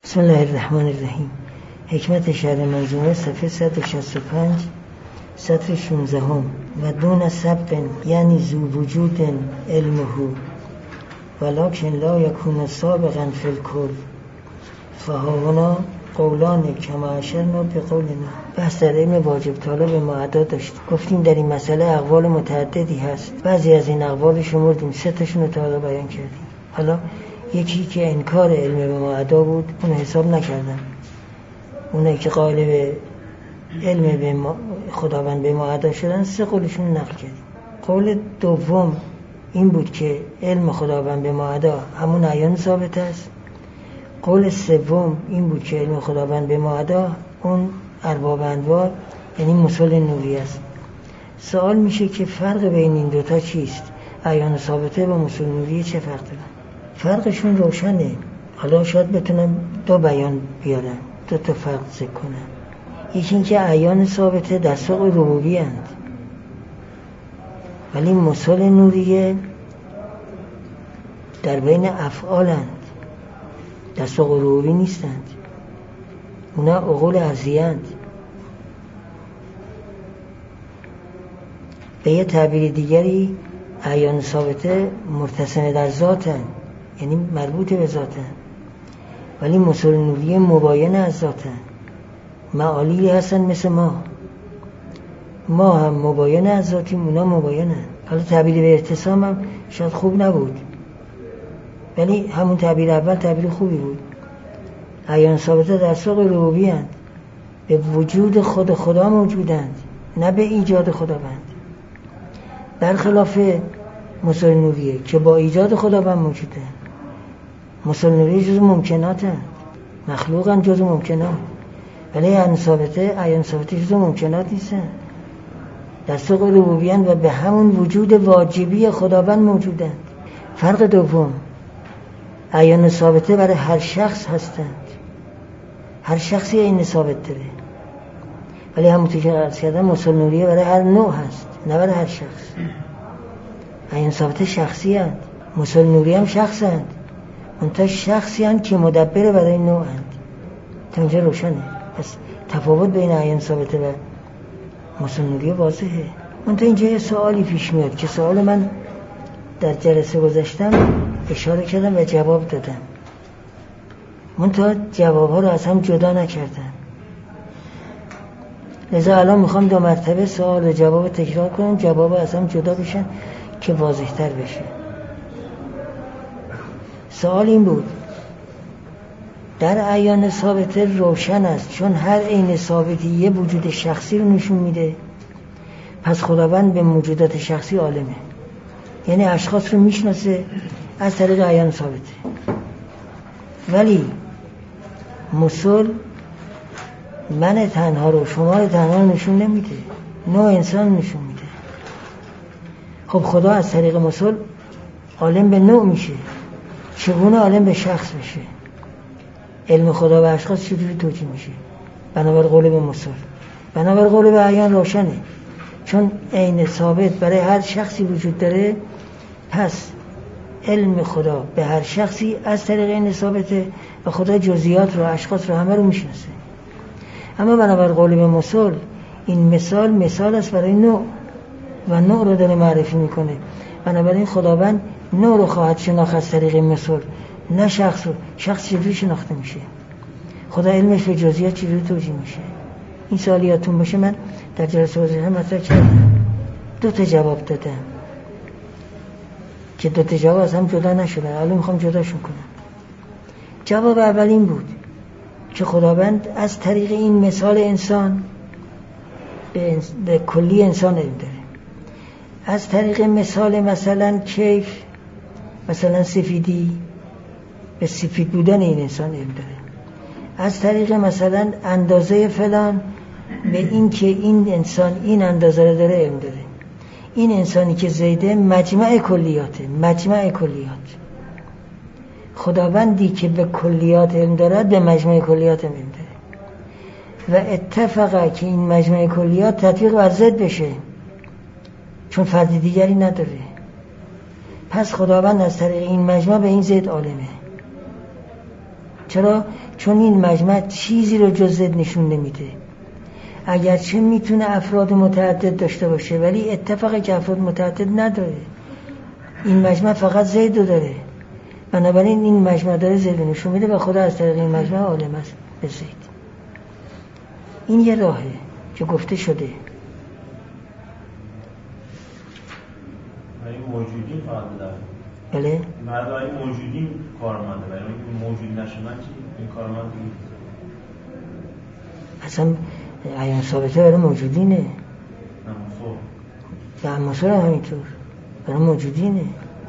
بسم الله الرحمن الرحیم. حکمت شرح منظومه صفحه 165 سطر 16 و دون سبق یعنی ذو وجود علمه ولکن لا یکون سابقا فی الکل فهاونا قولان کما اشرنا به قولنا. بحث در علم واجب طالب معدا داشت. گفتیم در این مسئله اقوال متعددی هست. بعضی از این اقوال شمردیم، 3 تاشون رو تا حالا بیان کردیم. حالا یکی که انکار علم به معدا بود اون حساب نکردم. اونایی که قائل به علم به خداوند به معدا شدن 3 قولشون نقل کردیم. قول دوم این بود که علم خداوند به معدا همون عیان ثابت است. قول سوم این بود که علم خداوند به معدا اون ارباب انوار یعنی مسل نوری است. سوال میشه که فرق بین این دوتا چیست؟ عیان ثابته و مسل نوری چه فرق دارن؟ فرقشون روشنه. حالا شاید بتونم 2 بیان بیارم، 2 تا فرق ذکر کنم. یکی این که عیان ثابته در سوق ربوبی اند، ولی مسل نوریه در بین افعالند، در سوق ربوبی نیستند. اونا عقول ارضیه اند. به یه تعبیر دیگری عیان ثابته مرتسم در ذاتند، یعنی مربوط به ذاتند، ولی مسل نوریه مباین از ذاتند. معالی هستن مثل ما هم مباین از ذاتیم، اونا مباینند. حالا تعبیر به ارتسام هم شاید خوب نبود، ولی همون تعبیر اول تعبیر خوبی بود. عیان ثابته در سوق ربوبی اند، به وجود خود خدا موجودند، نه به ایجاد خداوند. برخلاف مسل نوریه که با ایجاد خداوند موجوده. مسل نوریه جزو ممکنات هست، مخلوقن جزو ممکنات، ولی عیان ثابته جزو ممکنات نیستن، در سوق ربوبی اند و به همون وجود واجبی خداوند موجودند. فرق دوم، عیان ثابته برای هر شخص هستند، هر شخصی این ثابت داره، ولی همونطور که عرض کردم مسل نوریه برای هر نوع هست، نه برای هر شخص. عیان ثابته شخصی هست، مسل نوریه هم شخص هست، منتها شخصی هست که مدبر برای نوع هست. تا اینجا روشنه. پس تفاوت بین عیان ثابته و مسل نوریه واضحه. منتها اینجا یه سوالی پیش میاد که سوال من در جلسه گذشتم اشاره کردم و جواب دادم، منتها جوابها رو از هم جدا نکردم. لذا الان میخوام 2 مرتبه سوال و جواب تکرار کنم، جواب از هم جدا بشن که واضح تر بشه. سوال این بود، در عیان ثابته روشن است چون هر عین ثابتی یه وجود شخصی رو نشون میده، پس خداوند به موجودات شخصی عالمه، یعنی اشخاص رو میشناسه از طریق عیان ثابته. ولی مسل من تنها رو شما رو تنها رو نشون نمیده، نوع انسان نشون میده. خب خدا از طریق مسل عالم به نوع میشه، چگونه عالم به شخص میشه؟ علم خدا و اشخاص چجوری توجیه میشه؟ بنابر قول به مسل، بنابر قول به عیان روشنه، چون عین ثابت برای هر شخصی وجود داره، پس علم خدا به هر شخصی از طریق عین ثابته و خدا جزئیات رو اشخاص رو همه رو میشناسه. اما بنابر قول به مسل این مثال است برای نوع و نوع رو داره معرفی میکنه. بنابراین خداوند نوع رو خواهد شناخت از طریق مثل، نه شخص رو. شخص چجوری شناخته میشه؟ خدا علمش به جزئیات چجوری توجیه میشه؟ این سوالی یادتون باشه من در جلسه گذشته مطرح کردم، 2 تا جواب دادم که 2 تا جواب از هم جدا نشدن. الان میخوام جداشون کنم. جواب اول این بود که خداوند از طریق این مثال انسان به کلی انسان علم داره. از طریق مثال مثلا کیف، مثلا سفیدی، به سفید بودن این انسان علم داره. از طریق مثلا اندازه فلان، به این که این انسان این اندازه رو داره علم داره. این انسانی که زیده مجمع کلیاته، مجمع کلیات. خداوندی که به کلیات علم دارد به مجمع کلیات علم داره و اتفاقا که این مجمع کلیات تطبیق بر ضد بشه، چون فرد دیگری نداره. پس خداوند از طریق این مجمع به این ضد عالمه. چرا؟ چون این مجمع چیزی رو جز زید نشون نمیده، اگرچه میتونه افراد متعدد داشته باشه ولی اتفاقی که افراد متعدد نداره. این مجمع فقط زید رو داره، بنابراین این مجمع داره زید نشون میده و خدا از طریق این مجمع عالم است به زید. این یه راهه که گفته شده. موجودین فقط داره. بله؟ برای موجودین کارمنده، برای اینکه موجود نشدن چی این کارمند نیست. اصلا عیان ثابته برای موجودینه. نموصور هم همینطور برای موجودینه.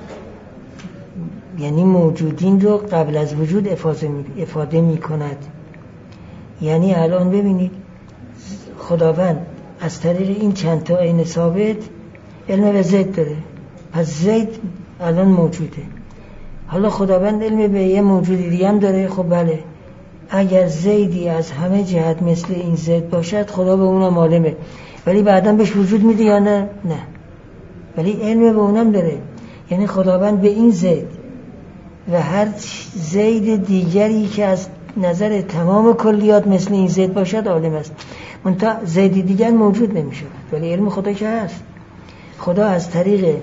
یعنی موجودین رو قبل از وجود افاده می کند. یعنی الان ببینید خداوند از طریق این چند تا عین ثابت علم به زید داره، پس زید الان موجوده. حالا خداوند علم به یه موجودی دیگه هم داره. خب بله، اگر زیدی از همه جهت مثل این زید باشد خدا به اونم عالمه، ولی بعداً بهش وجود میده یا نه؟ نه، ولی علم به اونم داره. یعنی خداوند به این زید و هر زید دیگری که از نظر تمام کلیات مثل این زید باشد عالم است. منتها زیدی دیگر موجود نمیشه، ولی علم خدا که هست. خدا از طریق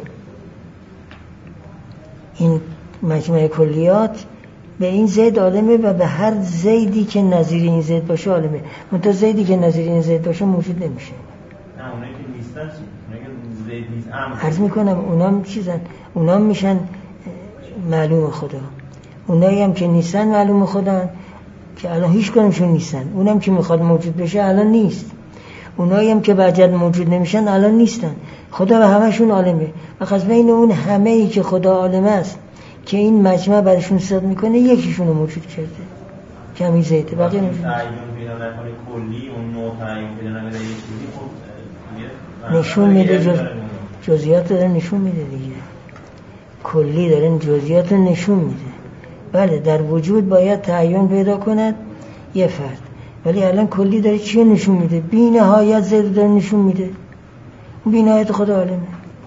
این مجموعه کلیات به این زید عالمه و به هر زیدی که نظیر این زید باشه عالمه. منتها زیدی که نظیر این زید باشه موجود نمیشه. نه اونایی که نیستن چی؟ اونایی که زید نیست عرض میکنم اونام چیزن، اونام میشن معلوم خدا. اونایی هم که نیستن معلوم خدا که الان هیچ کنمشون نیستن. اونم که میخواد موجود بشه الان نیست. اونایی هم که بعد موجود نمیشن الان نیستن. خدا به همشون عالمه. و بین اون همه ای که خدا عالم است که این مجمع برشون صدق میکنه یکیشون رو موجود کرده که همین زیده. بقیه تعیین پیدا نکنه کلی اون نوع تعیین پیدا نکنه یه چیزی خب نشون میده، جزئیات داره نشون میده دیگه. کلی داره جزئیات نشون میده. بله در وجود باید تعیین پیدا کند یه فرد، ولی الان کلی داره چی نشون میده؟ بی نهایت زید داره نشون میده. بی نهایت خدا عالمه.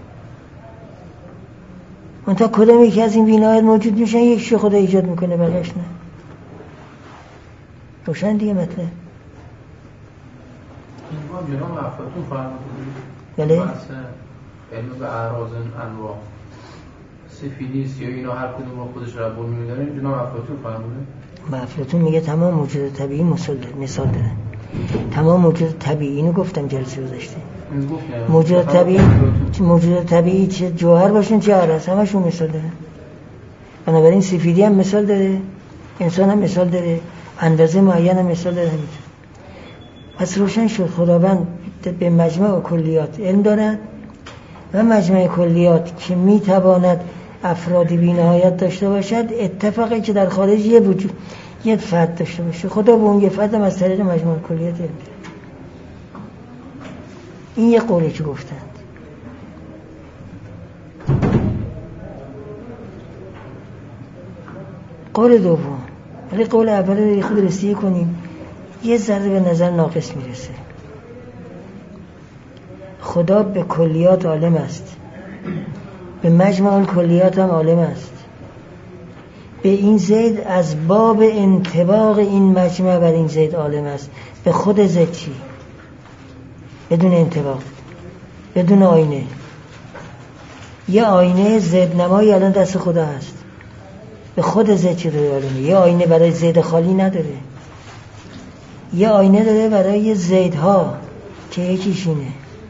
منتها کدام یکی از این بی نهایت موجود میشن یکیشو خدا ایجاد میکنه بقیش نه. روشن دیگه مطلب. این ما جناب افلاطون فرمودید بله علم به اعراض انواع سفیلیس یا اینا هر کدوم با خودش رب العالمین داره. جناب افلاطون فرموده. افلاطون میگه تمام موجودات طبیعی مثال داره. تمام موجودات طبیعی، اینو گفتم جلسه گذشته. موجودات طبیعی چه جوهر باشن چه عرض همشون مثال داره. بنابراین سفیدی هم مثال داره، انسان هم مثال داره، اندازه معین هم مثال داره. پس روشن شد خداوند به مجموع کلیات علم دارد و مجموع کلیات که میتواند افرادی بی نهایت داشته باشد اتفاقی که در خارج یه وجود یه فرد داشته باشه. خدا به اون یه فرد هم از طریق مجموع کلیات علم داره. این یه قولی که گفتند. قول دوم، ولی قول اول رو خود رسیه کنیم یه ذره به نظر ناقص میرسه. خدا به کلیات عالم است، به مجموع کلیات هم عالم است. به این زید از باب انطباق این مجموع بر این زید عالم است. به خود زید چی؟ بدون انطباق، بدون آینه. یه آینه زید نمایی الان دست خدا هست، به خود زید چی داره عالمه. یه آینه برای زید خالی نداره، یه آینه داره برای زیدها که یکیش اینه.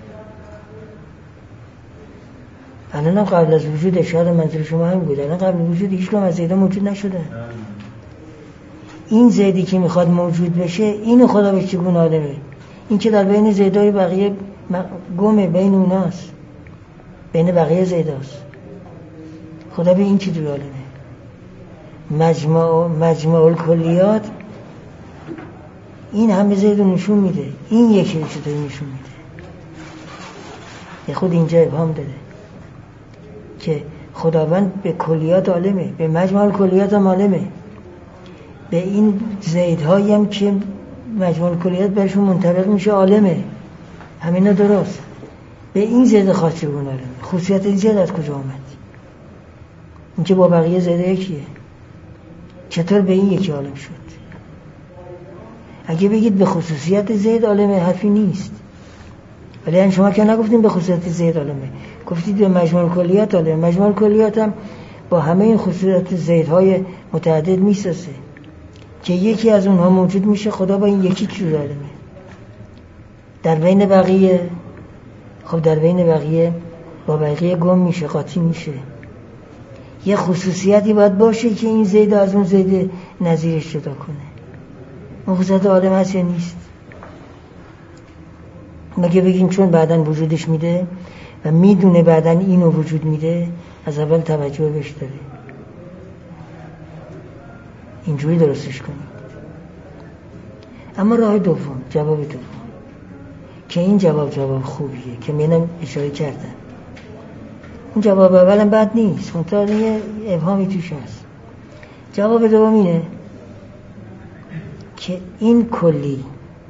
الان هم قبل از وجود اشاره منظور شما هم بود. الان قبل وجود هیچ کدوم از زیدها موجود نشده. این زیدی که میخواد موجود بشه اینو خدا به چگونه عالمه؟ این که در بین زیدهای بقیه گمه، بین اوناست، بین بقیه زیداست. خدا به این چی دوی عالمه؟ مجموع الکلیات این همه زید رو نشون میده، این یکی رو چطوری نشون میده؟ یه خود اینجا ابهام داره که خداوند به کلیات عالمه، به مجموع الکلیات هم عالمه، به این زیدهایی هم که مجموع الکلیات برشون منطبق میشه عالمه. همینا درست. به این زید خاص چگونه عالمه؟ خصوصیت این زید از کجا آمد؟ این که با بقیه زیده یکیه. چطور به این یکی عالم شد؟ اگه بگید به خصوصیت زید عالمه حرفی نیست، ولی شما که نگفتیم به خصوصیت زید عالمه، گفتید به مجموع کلیات عالمه. مجموع کلیات هم با همه این خصوصیت زیدهای متعدد میسازه که یکی از اونها موجود میشه. خدا با این یکی چیز عالمه. در بین بقیه، خب در بین بقیه با بقیه گم میشه، قاطی میشه. یه خصوصیتی باید باشه که این زید از اون زید نظیرش جدا کنه. اون خصوصیت عالم هست یا نیست؟ مگه بگیم چون بعداً وجودش میده و میدونه بعداً اینو وجود میده از اول توجه بهش داره؟ اینجوری درستش کنیم. اما راه دوم، جواب دوم، که این جواب خوبیه که منم اشاره کردم. اون جواب اولم بد نیست، منتها یه ابهامی توش هست. جواب دوم اینه که این کلی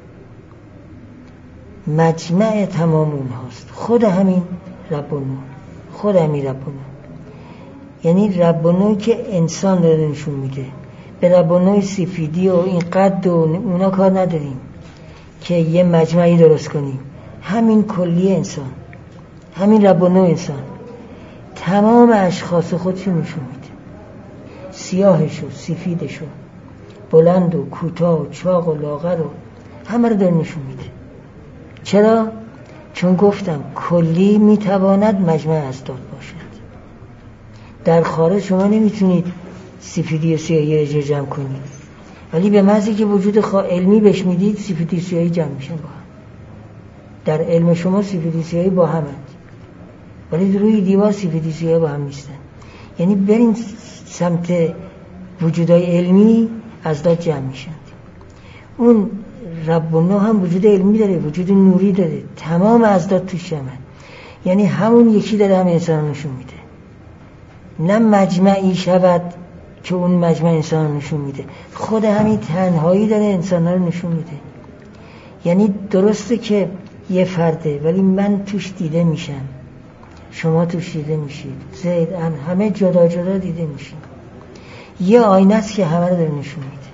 مجمع تمام اون هاست. خود همین رب و نور، خود همین رب و نور، یعنی رب و نور که انسان داره نشون میده. به رب و نور سفیدی و این قد و اونا کار نداریم که یه مجمعی درست کنیم. همین کلی انسان، همین رب و نور انسان تمام اشخاص خودشو نشون میده، سیاهشو، سفیدشو، بلند و کوتاه و چاق و لاغر و همه رو داره نشون میده. چرا؟ چون گفتم کلی میتواند مجمع ازداد باشد. در خارج شما نمیتونید سفیدی و سیاهی رو جمع کنید، ولی به محضی که وجود علمی بهش میدید سفیدی و سیاهی جمع میشن با هم. در علم شما سفیدی و سیاهی با همند، ولی روی دیوار سفیدی و سیاهی با هم نیستن. یعنی برین سمت وجودهای علمی ازداد جمع میشن. اون رب و نور هم وجود علمی داره، وجود نوری داره، تمام ازداد توش جمعه. یعنی همون یکی داره هم انسان نشون میده. نه مجمعی شود که اون مجمع انسان نشون میده، خود همین تنهایی داره انسان رو نشون میده. یعنی درسته که یه فرده ولی من توش دیده میشم، شما توش دیده میشید، زید همه جدا جدا دیده میشیم. یه آینه است که همه رو داره نشون میده.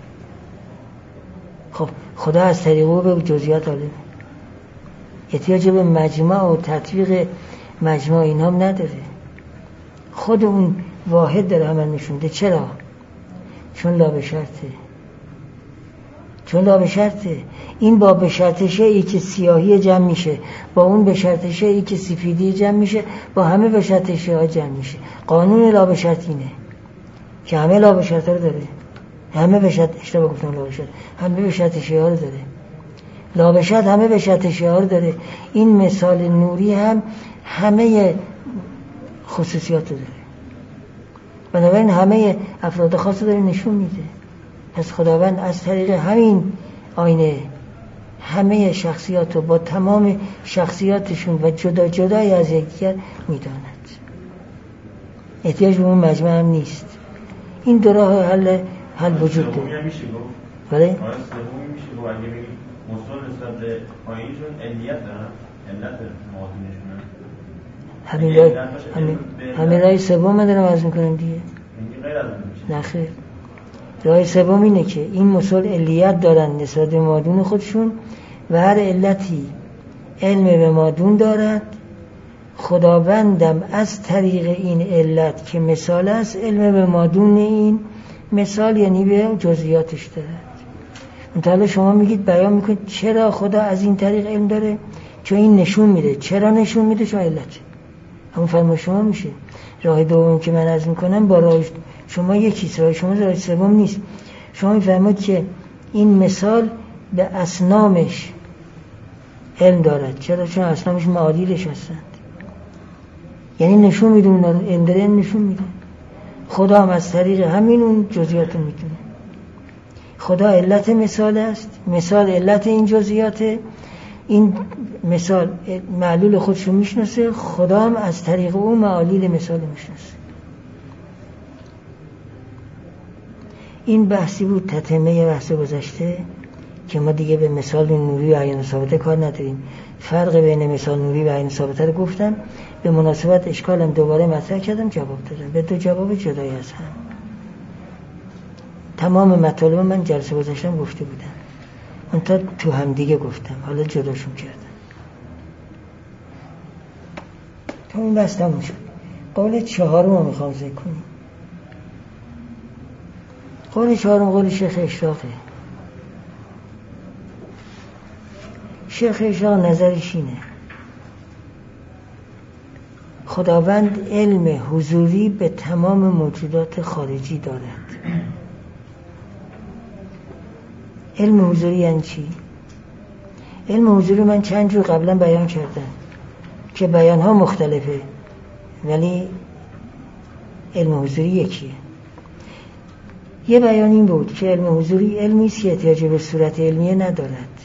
خب خدا از طریق او به جزئیات عالمه، احتیاج به مجمع و تطبیق مجمع اینا هم نداره. خود اون واحد داره همه نشون میده. چرا؟ چون لا به شرطه. چون لا به شرطه. این با به شرط شیئی که سیاهی جمع میشه، با اون به شرط شیئی که سفیدی جمع میشه، با همه به شرط شیئی جمع میشه. قانون لا به شرط اینه که همه لا به شرط رو داره، همه به شرط، اشتباه گفتم لا به شرط، همه به شرط شیئی رو داره. لا به شرط همه به شرط شیئی رو داره. این مثال نوری هم همه خصوصیات رو داره، بنابراین همه افراد خاص داره نشون میده. پس خداوند از طریق همین آینه همه شخصیات رو با تمام شخصیاتشون و جدا جدای از یکدیگر میداند. احتیاج به اون مجمع هم نیست. این دو راه حل وجود داره. بله؟ سومی میشه گفت اگه بگیم مصول نسبت به پایینشون علیت دارن، علت مادینشون همین راه سوم دارم عرض میکنم دیگه. نه خیر، راه سوم اینه که این مصول علیت دارن نسبت به مادون خودشون و هر علتی علم به مادون دارد. خداوندم از طریق این علت که مثال است علم به مادون این مثال یعنی به جزئیاتش دارد. منتها شما میگید بیان میکنید چرا خدا از این طریق علم داره؟ چون این نشون میده. چرا نشون میده؟ چون علت. همون فرمای شما میشه. راه دوم که من عرض میکنم با راه شما یکیست، راه شما راه سوم نیست. شما میفرمایید که این مثال به اصنامش علم دارد. چرا؟ چون اصنامش معادیلش هستند. یعنی نشون میده اونا رو، علم داره نشون میده. خدا هم از طریق همین اون جزئیات رو میدونه. خدا علت مثال است، مثال علت این جزئیاته. این مثال معلول خودش رو میشناسه، خدا هم از طریق اون معالیل مثال میشناسه. این بحثی بود تتمه بحث گذشته که ما دیگه به مثال نوری و عین ثابته کار نداریم. فرق بین مثال نوری و عین ثابته رو گفتم، به مناسبت اشکالم دوباره مطرح کردم، جواب دادم به دو جواب جدای از هم. تمام مطالب من جلسه گذاشتم گفته بودم، من تا تو هم دیگه گفتم، حالا جداشون کردم. تا این بس تموم شد. قول چهارم رو میخوام ذکر کنیم. قول چهارم قول شیخ اشراقه. شیخ اشراق نظرش اینه خداوند علم حضوری به تمام موجودات خارجی دارد. علم حضوری یعنی چی؟ علم حضوری من چند جور قبلا بیان کردم که بیانها مختلفه ولی علم حضوری یکیه. یه بیان این بود که علم حضوری علمی است که احتیاج به صورت علمیه ندارد،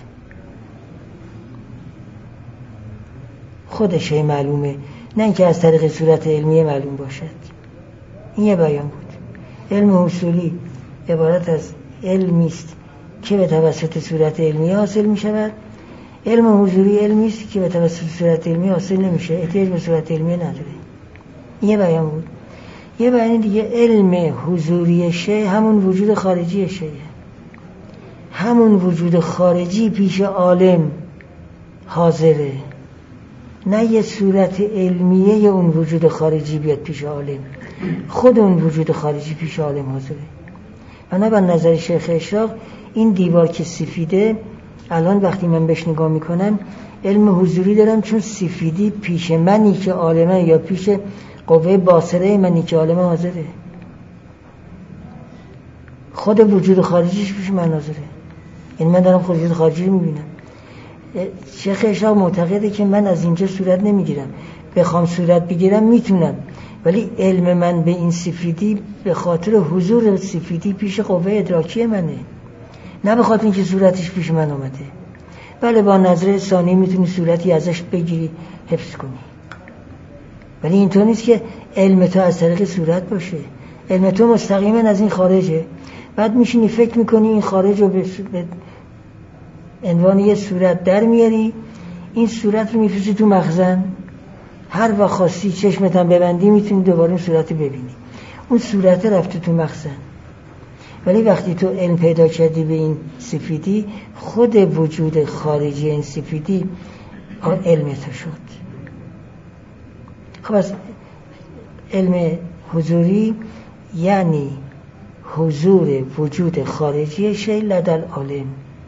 خودش معلومه، نه اینکه از طریق صورت علمیه معلوم باشد. این یه بیان بود. علم اصولی عبارت از علمی است که به توسط صورت علمیه حاصل می شود. علم حضوری علمی است که به توسط صورت علمیه حاصل نمیشه، احتیاج به صورت علمیه نداره. این یه بیان بود. یه بیان دیگه علم حضوری شیء همون وجود خارجی شیء، همون وجود خارجی پیش عالم حاضره، نه یه صورت علمیه اون وجود خارجی بیاد پیش عالم، خود اون وجود خارجی پیش عالم حاضره. انا به نظر شیخ اشراق این دیوار که سفیده، الان وقتی من بهش نگاه میکنم علم حضوری دارم چون سفیدی پیش منی که عالمه یا پیش قوه باصره منی که عالمه حاضره، خود وجود خارجیش پیش من حاضره. این من دارم خود وجود خارجی رو میبینم. شیخ اشراق معتقده که من از اینجا صورت نمیگیرم، بخوام صورت بگیرم میتونم، ولی علم من به این سفیدی به خاطر حضور سفیدی پیش قوه ادراکی منه، نه به خاطر اینکه صورتش پیش من اومده. بله با نظر ثانی میتونی صورتی ازش بگیری حفظ کنی، ولی اینطور نیست که علم تو از طریق صورت باشه. علم تو مستقیما از این خارجه، بعد میشینی فکر میکنی این خارج رو به عنوان یه صورت در میاری، این صورت رو میفرستی تو مخزن، هر وقت خواستی چشمت هم ببندی میتونی دوباره اون صورت رو ببینی، اون صورت رفته تو مخزن. ولی وقتی تو علم پیدا کردی به این سفیدی، خود وجود خارجی این سفیدی علم تو شد. خب از علم حضوری یعنی حضور وجود خارجی شیء لدل عالم،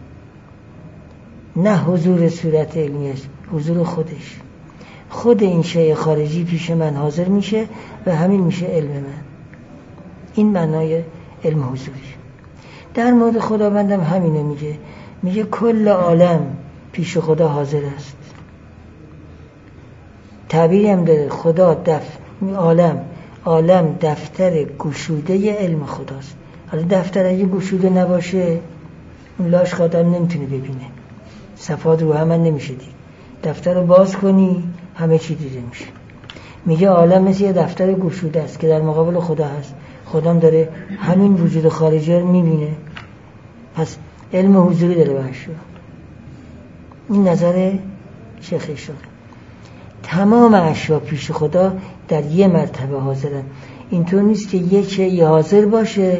نه حضور صورت علمیش، حضور خودش، خود این شیء خارجی پیش من حاضر میشه و همین میشه علم من. این معنای علم حضوری. در مورد خداوندم همینه میگه کل عالم پیش خدا حاضر است. تعبیری هم داره خدا عالم دفتر گشوده علم خداست. حالا دفتر اگه گشوده نباشه اون لاش خادم نمیتونه ببینه، صفات رو هم نمیشه دید. دفتر رو باز کنی همه چی دیده میشه. میگه عالم مثل یه دفتر گشوده است که در مقابل خدا هست، خودم داره همین وجود خارجی رو میبینه. پس علم حضوری داره بحشو. این نظر شیخ اشراق. تمام اشیا پیش خدا در یه مرتبه حاضرن. اینطور نیست که یکی حاضر باشه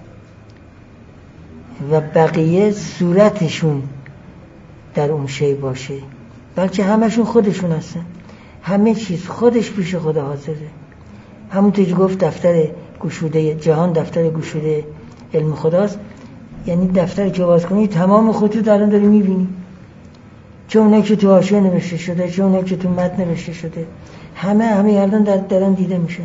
و بقیه صورتشون در اون شی باشه، بلکه همشون خودشون هستن، همه چیز خودش پیش خدا حاضره. همونطور که گفت دفتر گشوده جهان دفتر گشوده علم خداست، یعنی دفتری که باز کنی تمام خطوط الان داری میبینی، چه اونایی که تو حاشیه نوشته شده، چه اونایی که تو متن نوشته شده، همه الان دارن دیده میشن.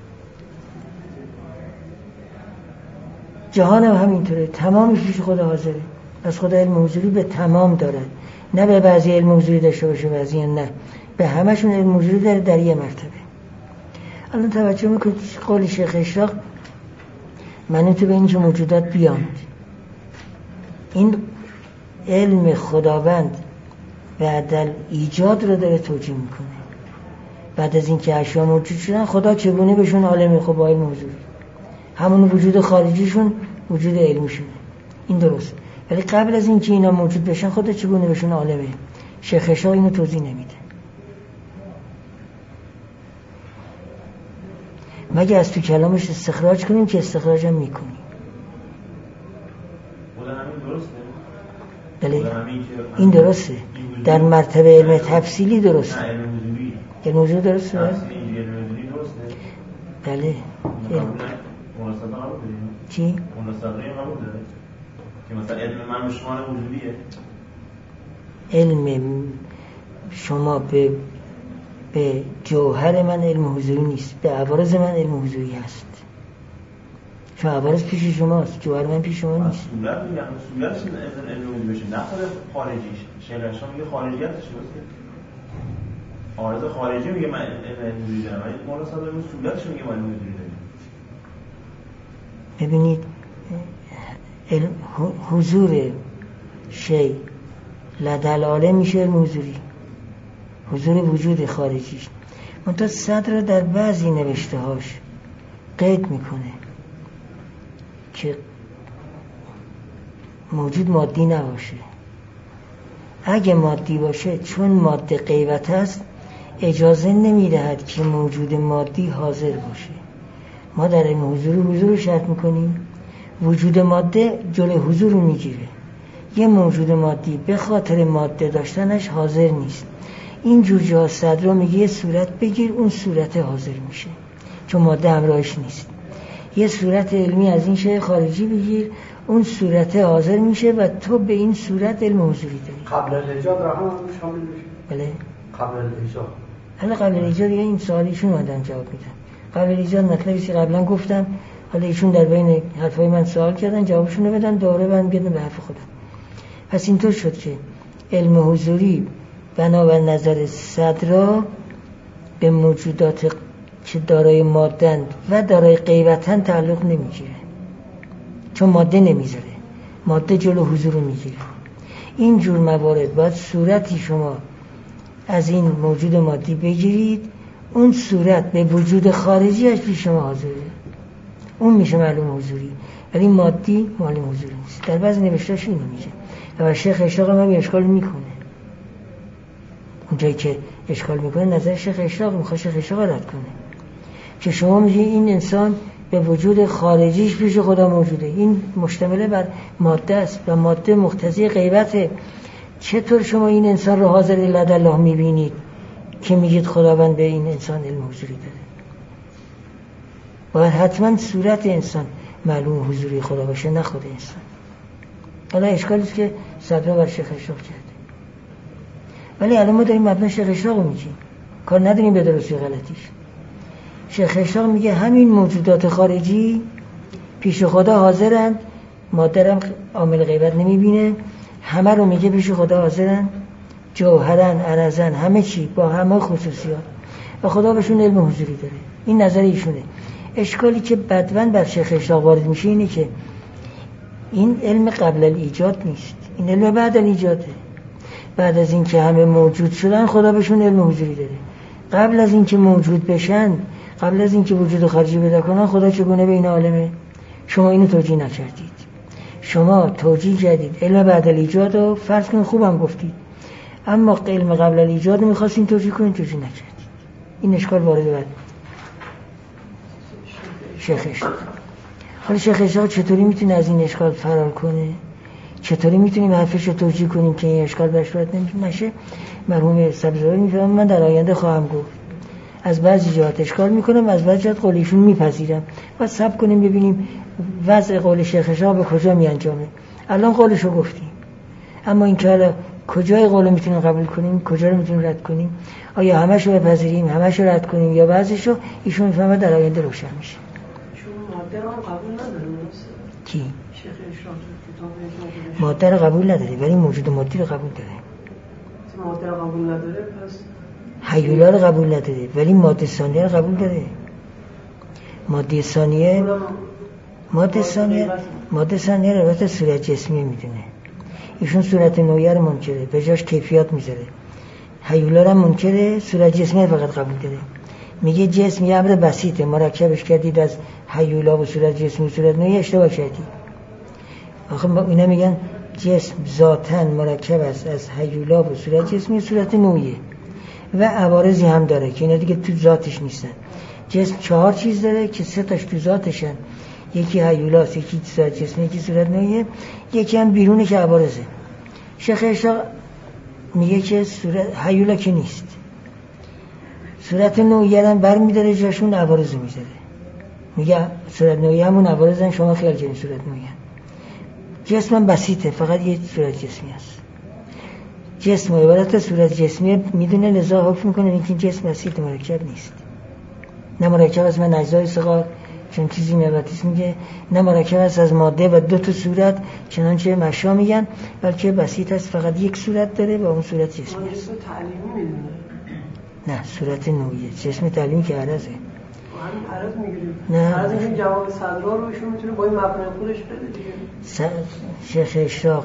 جهان هم همینطوره، تمامش پیش خدا حاضره. پس خدا علم حضوری به تمام داره، نه به بعضی علم حضوری داشته باشه بعضی نه، به همشون علم حضوری داره در یه مرتبه. الان توجه میکنید قول شیخ اشراق منوط به اینکه موجودات بیان، این علم خداوند بعد ایجاد رو داره توجیه میکنه. بعد از اینکه اشیا موجود شدن خدا چگونه بهشون عالم خب با علم حضوری، همون وجود خارجیشون وجود علمی شونه، این درست. ولی قبل از اینکه اینا موجود بشن خدا چگونه بهشون عالمه، شیخ اشراق اینو توضیح نمیده. مگه از تو کلامش استخراج کنیم که استخراج هم میکنیم. این درسته در مرتبه علم تفصیلی درسته. علم حضوری درسته؟ بله. چی؟ مناسبه قبول داره که مثلا علم من به شما وجودیه. علم شما به جوهر من علم حضوری نیست، به عوارض من علم حضوری هست. چون عوارض پیش شماست، جوهر من پیش شما نیست. صورت میگم صورتش علم حضوری بشه، نه خود خارجیش. شما میگه خارجیتش درسته؟ عارض خارجی میگه من علم حضوری دارم، ولی مناسبه به صورتش میگه من علم حضوری دارم. ببینید حضور شی لدل عالم میشه علم حضوری، حضور وجود خارجیش. منتها صدر در بعضی نوشته هاش قید میکنه که موجود مادی نباشه. اگه مادی باشه چون ماده غیبت است اجازه نمیدهد که موجود مادی حاضر باشه. ما در علم حضور رو شرط میکنیم، وجود ماده جلوی حضور رو میگیره. یه موجود مادی به خاطر ماده داشتنش حاضر نیست. این جور جا صدر رو میگه یه صورت بگیر، اون صورت حاضر میشه چون ماده همراهش نیست. یه صورت علمی از این شیء خارجی بگیر، اون صورت حاضر میشه و تو به این صورت علم حضوری داری. قبل الایجاد را هم شامل میشه. بله قبل الایجاد. حالا قبل الایجاد دیگه این سوالیشون آدم جواب میدن. قبل الایجاد مطلبی که قبلا گفتم، حالا ایشون در بین حرفای من سوال کردن جوابشون رو بدن، دوره برمیگردن به حرف خودم. پس اینطور شد که علم حضوری بنابر نظر صدرا به موجودات که دارای مادند و دارای غیبتن تعلق نمیگیره، چون ماده نمیذاره، ماده جلو حضور رو میگیره. این جور موارد باید صورتی شما از این موجود مادی بگیرید، اون صورت به وجود خارجی از پیش شما حاضره، اون میشه معلوم حضوری. ولی مادی معلوم حضوری نیست. در بعضی نوشته‌اش اینو میگه و شیخ اشراق هم اشکال میکنه. اونجایی که اشکال میکنه نظر شیخ اشراق، میخواد شیخ اشراق رد کنه که شما میگی این انسان به وجود خارجیش پیش خدا موجوده، این مشتمل بر ماده است و ماده مقتضی غیبته. چطور شما این انسان رو حاضر لدى الله میبینید که میگید خداوند به این انسان علم حضوری داره؟ باید حتما صورت انسان معلوم حضوری خدا باشه، نه خود انسان. حالا اشکالیست که صدرا بر شیخ اشراق کرده، ولی الان ما داریم مبنای شیخ اشراق رو میگیم، کار نداریم به درستی غلطیش. شیخ اشراق میگه همین موجودات خارجی پیش خدا حاضرند، ماده هم عامل غیبت نمیبینه، همه رو میگه پیش خدا حاضرند، جوهرن، عرضن، همه چی با همه خصوصیات و خدا بهشون علم حضوری داره. این نظر ایشونه. اشکالی که بدون بر شیخ اشراق وارد میشه اینه که این علم قبل الایجاد نیست، این علم بعد الایجاده. بعد از این که همه موجود شدن خدا بهشون علم حضوری داره. قبل از این که موجود بشن، قبل از این که وجود خارجی پیدا کنن، خدا چگونه به این عالمه؟ شما اینو توجیه نکردید. شما توجیه کردید علم بعد الایجاد رو فرض کن خوبم گفتید، اما علم قبل الایجاد رو می‌خواستین توجیه کنین، توجیه نکردید. این اشکال وارد بعد شیخ اشراق. حالا شیخ اشراق چطوری میتونه از این اشکال فرار کنه؟ چطوری میتونیم حرفش رو توجیه کنیم که این اشکال برش وارد نشه؟ مرحوم سبزواری میفهمم، من در آینده خواهم گفت از بعضی جهات اشکال میکنم، از بعضی جهات قولیشون میپذیرم. باید صبر کنیم ببینیم وضع قول شیخ اشراق به کجا میانجامه. الان قولشو گفتیم، اما این که حالا کجای قولو میتونیم قبول کنیم، کجا رو میتونیم رد کنیم، آیا همشو بپذیریم، همشو رد کنیم یا بعضیشو، ایشون میفهمه در آینده روشن میشه. ماده رو قبول نداره کی؟ شیخ اشراق ماده رو قبول نداره ولی موجود مادی رو قبول داره. ماده رو قبول نداره پس حیولا رو قبول نداره ولی ماده ثانیه رو قبول داره. ماده ثانیه رو البته صورت جسمی میدونه. ایشون صورت نوعی رو منکره، به جاش کیفیت میذاره. حیولا رو منکره، صورت جسمی فقط قبول داره. میگه جسم یه امر بسیطه، مرکبش کردید از حیولا و صورت جسمی و صورت نوعی، اشتباه کردید. آخه اینا میگن جسم ذاتاً مرکب است از حیولا و صورت جسمی و صورت نوعی و عوارضی هم داره که اینا دیگه تو ذاتش نیستن. جسم 4 چیز داره که 3 تاش تو ذاتشن، یکی حیولاست، یکی صورت جسمی، یکی صورت نوعی، یکی هم بیرونه که عوارضه. شیخ اشراق میگه که صورت هیولا که نیست، صورت نوعیه هم برمی‌داره جاشون عوارض میذاره. میگه صورت نوعیه همون عوارضن، شما خیال کنید صورت نوعیه. جسم بسیطه، فقط یه صورت جسمی هست. جسم عبارت صورت جسمی میدونه، لذا حکم میکنه اینکه این جسم بسیط مرکب نیست. نه مرکب از من اجزای صغار چون چیزی مغناطیس میگه، نه مرکب است از ماده و دو تا صورت چنانچه مشا میگن، بلکه بسیط است، فقط یک صورت داره و اون صورت جسمی است. تعلیمی میدونه. نه صورت نوعیه، جسم تعلیمی که عرضه. همین عرض میگیریم. نه عرض این جواب صدرا رو ایشون میتونه با این مبنای خودش بده دیگه. شیخ اشراق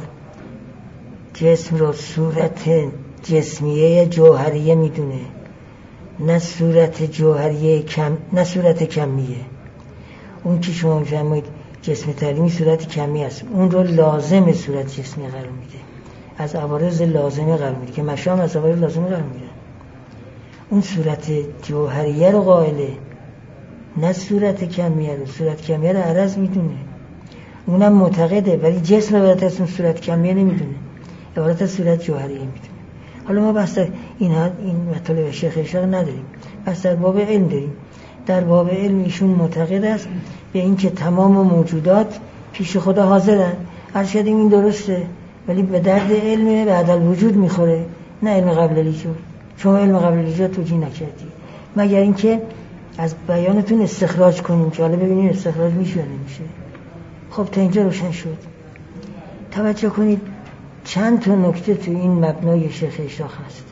جسم رو صورت جسمیه جوهریه میدونه، نه صورت جوهریه نه صورت کمیه. اون که شما میفرمایید جسم تعلیمی صورت کمی است، اون رو لازم صورت جسمی قرار میده، از عوارض لازمه قرار میده که مشام از عوارض لازمه قرار میده. اون صورت جوهریه رو قائله، نه صورت کمیه رو. صورت کمیه رو عرض میدونه، اونم معتقده، ولی جسم عبارت از اون صورت کمیه نمیدونه، عبارت از صورت جوهریه میدونه. حالا ما بحث این مطالب شیخ اشراق نداریم، بحث در باب علم داریم. در باب علم ایشون معتقد است به این که تمام موجودات پیش خدا حاضرن. ارشدیم این درسته، ولی به درد علم بعد الوجود میخوره، نه علم قبل الایجاد. شما علم قبل الایجاد توجیه نکردی، مگر اینکه از بیانتون استخراج کنیم که حالا ببینیم استخراج میشه یا نمیشه. خب تا اینجا روشن شد. توجه کنید چند تا نکته تو این مبنای شیخ اشراق هست.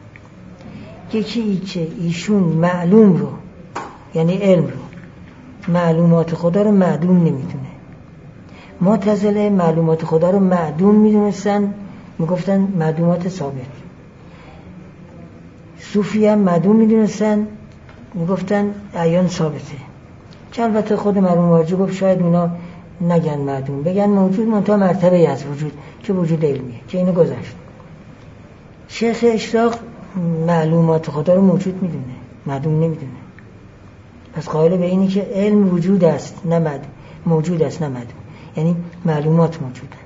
یکی ای که ایشون معلوم رو، یعنی علم رو، معلومات خدا رو معدوم نمیدونه. معتزله معلومات خدا رو معدوم میدونستن، میگفتن معدومات ثابت. صوفی هم معدوم میدونستن، میگفتن عیان ثابته. که البته خود مرحوم واجد گفت شاید اونا نگن معدوم، بگن موجود، منتها مرتبه از وجود که وجود علمیه، که اینو گذشت. شیخ اشراق معلومات خدا رو موجود میدونه، معدوم نمیدونه. پس قائل به اینی که علم وجود است نه معدوم، موجود است نه معدوم، یعنی معلومات موجوده.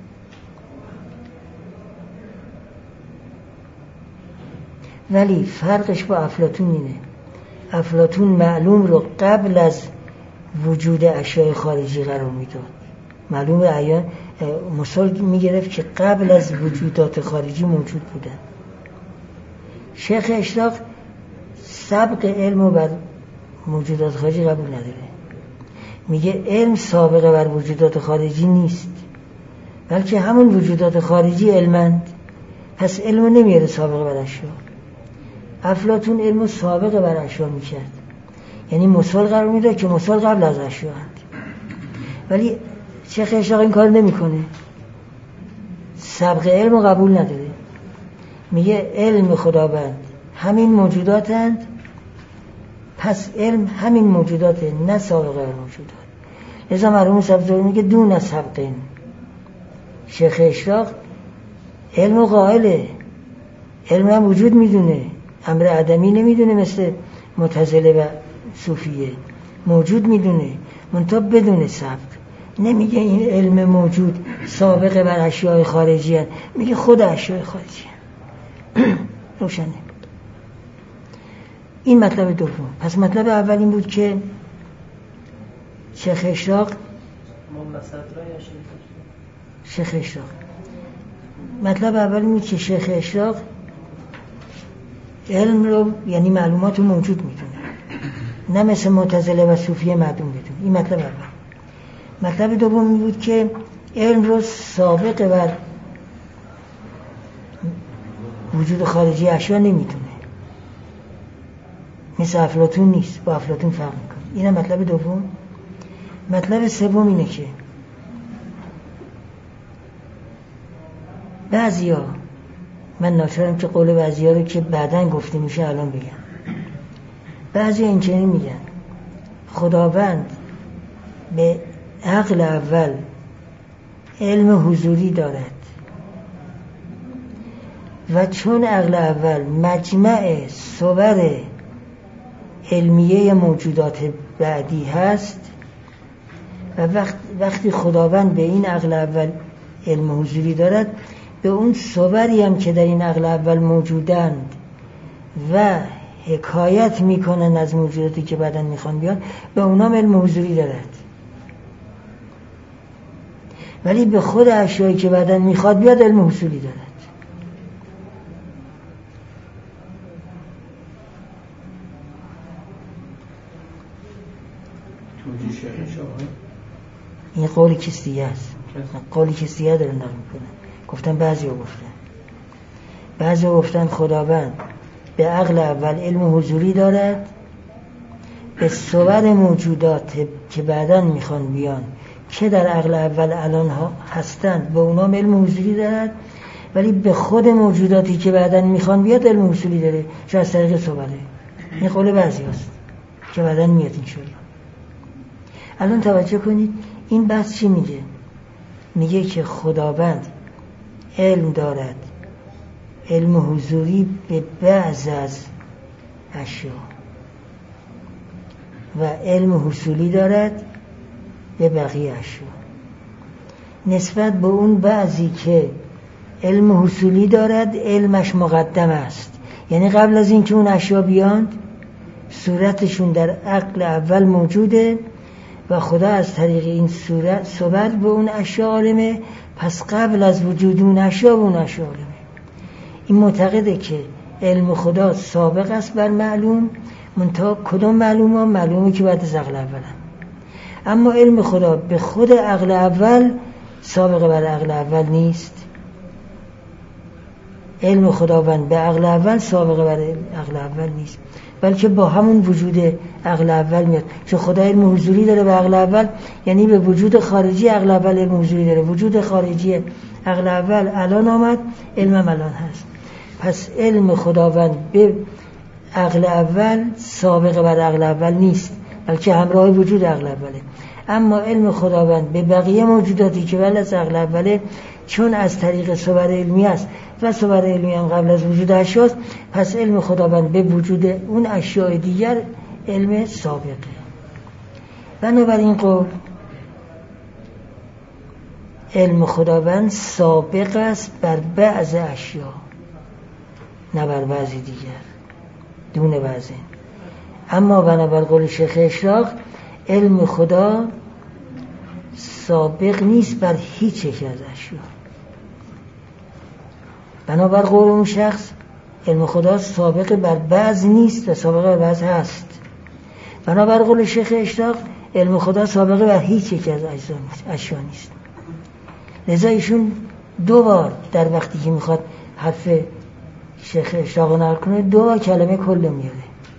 ولی فرقش با افلاطون اینه، افلاطون معلوم رو قبل از وجود اشیاء خارجی قرار میداد. معلوم عیان مثال میگرفت که قبل از وجودات خارجی موجود بودن. شیخ اشراق سبق علم رو بر موجودات خارجی قبول نداره. میگه علم سابقه بر وجودات خارجی نیست، بلکه همون وجودات خارجی علمند، پس علم رو نمیاره سابقه بر اشیاء. افلاطون علم رو سابقه بر اشیاء میکرد، یعنی مثال قرار میده که مثال قبل از اشیاء هست. ولی شیخ اشراق این کار نمیکنه، سبق علم رو قبول نداره. میگه علم خداوند همین موجوداتند، پس علم همین موجوداته، نه سابقه بر موجودات. لذا مرحوم سبزوری میگه دون از سبقین. شیخ اشراق علم و قائله، علم هم وجود میدونه، امر عدمی نمیدونه مثل معتزله و صوفیه، موجود میدونه، منتها بدون سبق. نمیگه این علم موجود سابقه بر اشیاء خارجی هست، میگه خود اشیاء خارجی هست. روشنه. این مطلب دوم. پس مطلب اول این بود که شیخ اشراق مطلب اول این بود که شیخ اشراق علم رو، یعنی معلومات رو موجود میدونه، نه مثل معتزله و صوفیه معدوم میدونه. این مطلب اول. مطلب دوم این بود که علم رو سابقه بر وجود خارجی اشیاء نمیدونه، مثل افلاطون نیست، با افلاطون فرق میکنه. اینه مطلب دوم. مطلب سوم اینه که بعضیا، من ناچارم که قول بعضیا رو که بعداً گفته میشه الان بگم، بعضیا اینجوری میگن خداوند به عقل اول علم حضوری دارد و چون عقل اول مجمع صور علمیه موجودات بعدی هست و وقتی خداوند به این عقل اول علم حضوری دارد، به اون صوری هم که در این عقل اول موجودند و حکایت میکنن از موجوداتی که بعداً میخوان بیان، به اونام علم حضوری دارد. ولی به خود اشیایی که بعداً میخواد بیاد علم حصولی دارد. این قولی کسی دیگه است. قولی کسی دیگه داره نقل میکنه. گفتن بعضی گفتن خداوند به عقل اول علم حضوری دارد، به صور موجودات که بعداً میخوان بیان که در عقل اول الان ها هستند به اونا علم حضوری دارد، ولی به خود موجوداتی که بعداً میخوان بیاد علم حضوری داره، چون از طریق صوره. این قول بعضی هست که بعداً میاد انشالله. الان توجه کنید این بحث چی میگه؟ میگه که خداوند علم دارد، علم حضوری به بعض از اشیا، و علم حصولی دارد به بقیه اشیا. نسبت به اون بعضی که علم حصولی دارد علمش مقدم است، یعنی قبل از این که اون اشیا بیاند صورتشون در عقل اول موجوده و خدا از طریق این صورت به اون اشیا عالمه، پس قبل از وجود اون اشیا به اون اشیا عالمه. این معتقده که علم خدا سابق است بر معلوم، منتها کدوم معلومه؟ معلومه که بعد از عقل اول هم. اما علم خدا به خود عقل اول سابقه بر عقل اول نیست. علم خداوند به عقل اول سابقه بر عقل اول نیست، بلکه با همون وجود عقل اول میاد. چون خدا علم حضوری داره به عقل اول، یعنی به وجود خارجی عقل اول علم حضوری داره. وجود خارجی عقل اول الان آمد، علمم الان هست. پس علم خداوند به عقل اول سابقه بر عقل اول نیست، بلکه همراه وجود عقل اوله. اما علم خداوند به بقیه موجوداتی که بعد از عقل اوله، چون از طریق صور علمی است و صور علمی هم قبل از وجود اشیاست، پس علم خداوند به وجود اون اشیاء دیگر علم سابقه. بنابراین قول علم خداوند سابق است بر بعض اشیاء، نه بر بعضی دیگر، دون بعضی. اما بنابر قول شیخ اشراق علم خدا سابق نیست بر هیچ یک از اشیاء. بنابر قول اون شخص علم خدا سابق بر بعض نیست و سابق بر بعض هست. بنابر قول شیخ اشراق علم خدا سابق بر هیچ یک از اشیاء نیست. لذا ایشون دو بار در وقتی که میخواد حرف شیخ اشراق نقل کنه، دو بار کلمه کل میاره.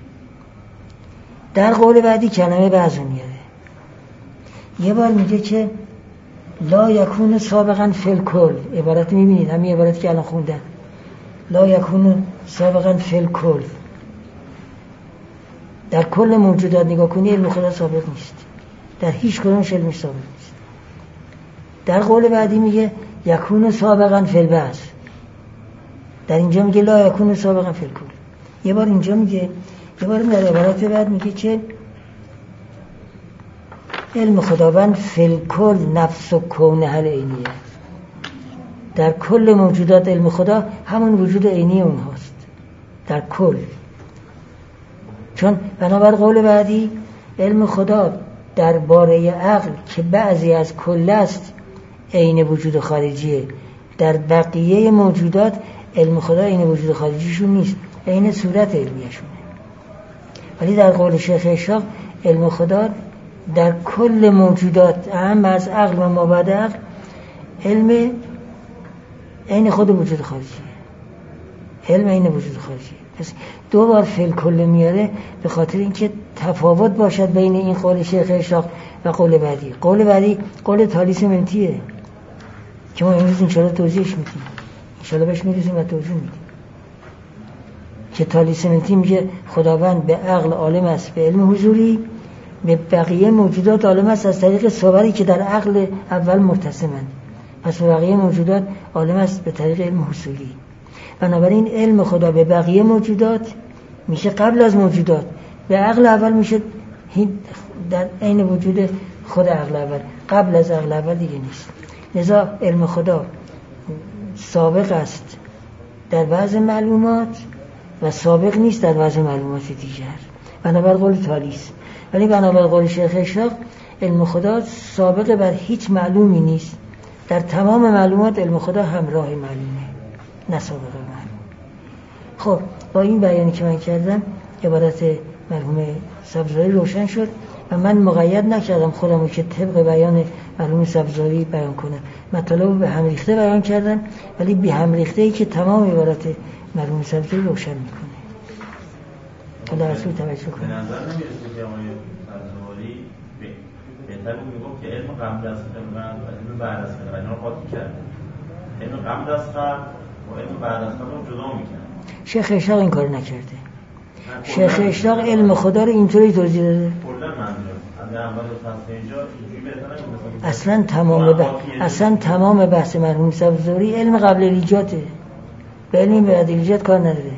در قول بعدی کلمه بعض میاره. یه بار میگه که لا یکون سابقا فی الکل. عبارت میبینید، همین عبارتی که الان خوندن، لا یکون سابقا فی الکل. در کل موجودات نگاه کنی علم خدا سابق نیست، در هیچ کدومش علمش سابق نیست. در قول بعدی میگه یکون سابقا فی البعض. در اینجا میگه لا یکون سابقا فی الکل. یه بار اینجا میگه، یه بار در عبارت بعد میگه که علم خداوند فی الکل نفس و کونه العینیه. در کل موجودات علم خدا همون وجود عینی اونهاست، در کل. چون بنابر قول بعدی علم خدا در باره عقل که بعضی از کل است عین وجود خارجیه، در بقیه موجودات علم خدا عین وجود خارجیشون نیست، عین صورت علمیشونه. ولی در قول شیخ اشراق علم خدا در کل موجودات اهم از عقل و ما بعد عقل علم عین خود وجود خارجیه، علم عین وجود خارجیه. پس دو بار فی الکل میاره به خاطر اینکه تفاوت باشد بین این قول شیخ اشراق و قول بعدی. قول بعدی قول تالیسمنتیه که ما امروز انشاءالله توضیحش میدیم، انشاءالله بهش میرسیم و توضیح میدیم. که تالیسمنتی میگه خداوند به عقل عالم است به علم حضوری، به بقیه موجودات عالم است از طریق صوری که در عقل اول مرتسمند. پس به بقیه موجودات عالم است به طریق علم حصولی. بنابراین علم خدا به بقیه موجودات میشه قبل از موجودات، به عقل اول میشه در عین وجود خود عقل اول، قبل از عقل اول دیگه نیست. لذا علم خدا سابق است در بعض معلومات و سابق نیست در بعض معلومات دیگر، بنابر قول تالیس. ولی بنابر قول شیخ اشراق علم خدا سابق بر هیچ معلومی نیست، در تمام معلومات علم خدا همراه معلومه، نه سابق معلوم. خب با این بیانی که من کردم عبارت مرحوم سبزواری روشن شد و من مقید نکردم خودمو که طبق بیان مرحوم سبزواری بیان کنم. مطالب به هم ریخته بیان کردم، ولی به هم ریخته‌ای که تمام عبارت مرحوم سبزواری روشن میکنه. خدا رسول توجه کنه. به نظر نمیرسه که آقای سبزواری بهتر بود میگفت که علم قبل از خلقت و علم بعد از خلقت اینا رو قاطی کرده. علم قبل از خلق و علم بعد از خلق رو جدا میکنه. شیخ اشراق این کار نکرده. شیخ اشراق علم خدا رو اینطوری توضیح داده. اصلا تمام بحث مرحوم سبزواری علم قبل ایجاده، به علم بعد ایجاد کار نداره.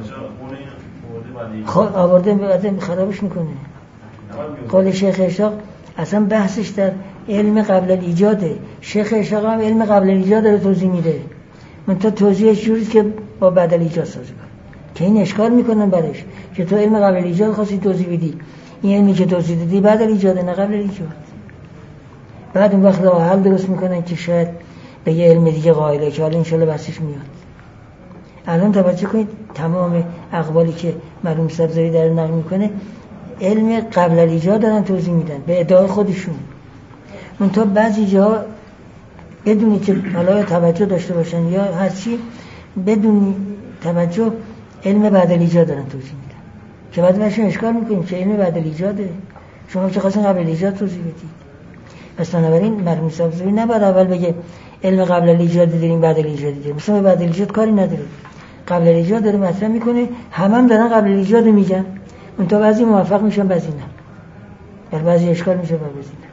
خب آورده بعد خرابش میکنه. قول شیخ اشراق اصلا بحثش در علم قبل ایجاده. شیخ اشراق هم علم قبل ایجاد رو توضیح میده، من تو توضیحش جوریست که با بعد ایجاد سازگار، که این اشکال میکنن برش که تو علم قبل ایجاد خواستی توضیح بدی، این علمی که توضیح دادی بعد ایجاد نه قبل ایجاد. بعد اون وقت راه حل درست میکنن که شاید به یه علم دیگه قائله که حالا انشالله بحثش میاد. الان توجه کنید تمام اقوالی که مرحوم سبزواری در نقل میکنه علم قبل ایجاد دارن توضیح میدن به ادعای خودشون. اون تا بعضی جاها بدونی که حالا توجه داشته باشن یا هرچی بدون توجه علم بعد ایجاد دارن توضیح میدن که بعد بهشون اشکال میکنیم که علم بعد ایجاده، شما چه خواستین قبل ایجاد توضیح بدید. پس بنابراین مرحوم سبزواری نباید اول بگه علم قبل ایجاد داریم بعد ایجاد داریم، مثلا بعد ایجاد کاری نداره، قبل ایجاد داره مطرح میکنه، هم دارن قبل ایجاد میگن. اون تا بعضی موفق میشن بعضی نه، در بعضی اشکال میشه بعضی نه.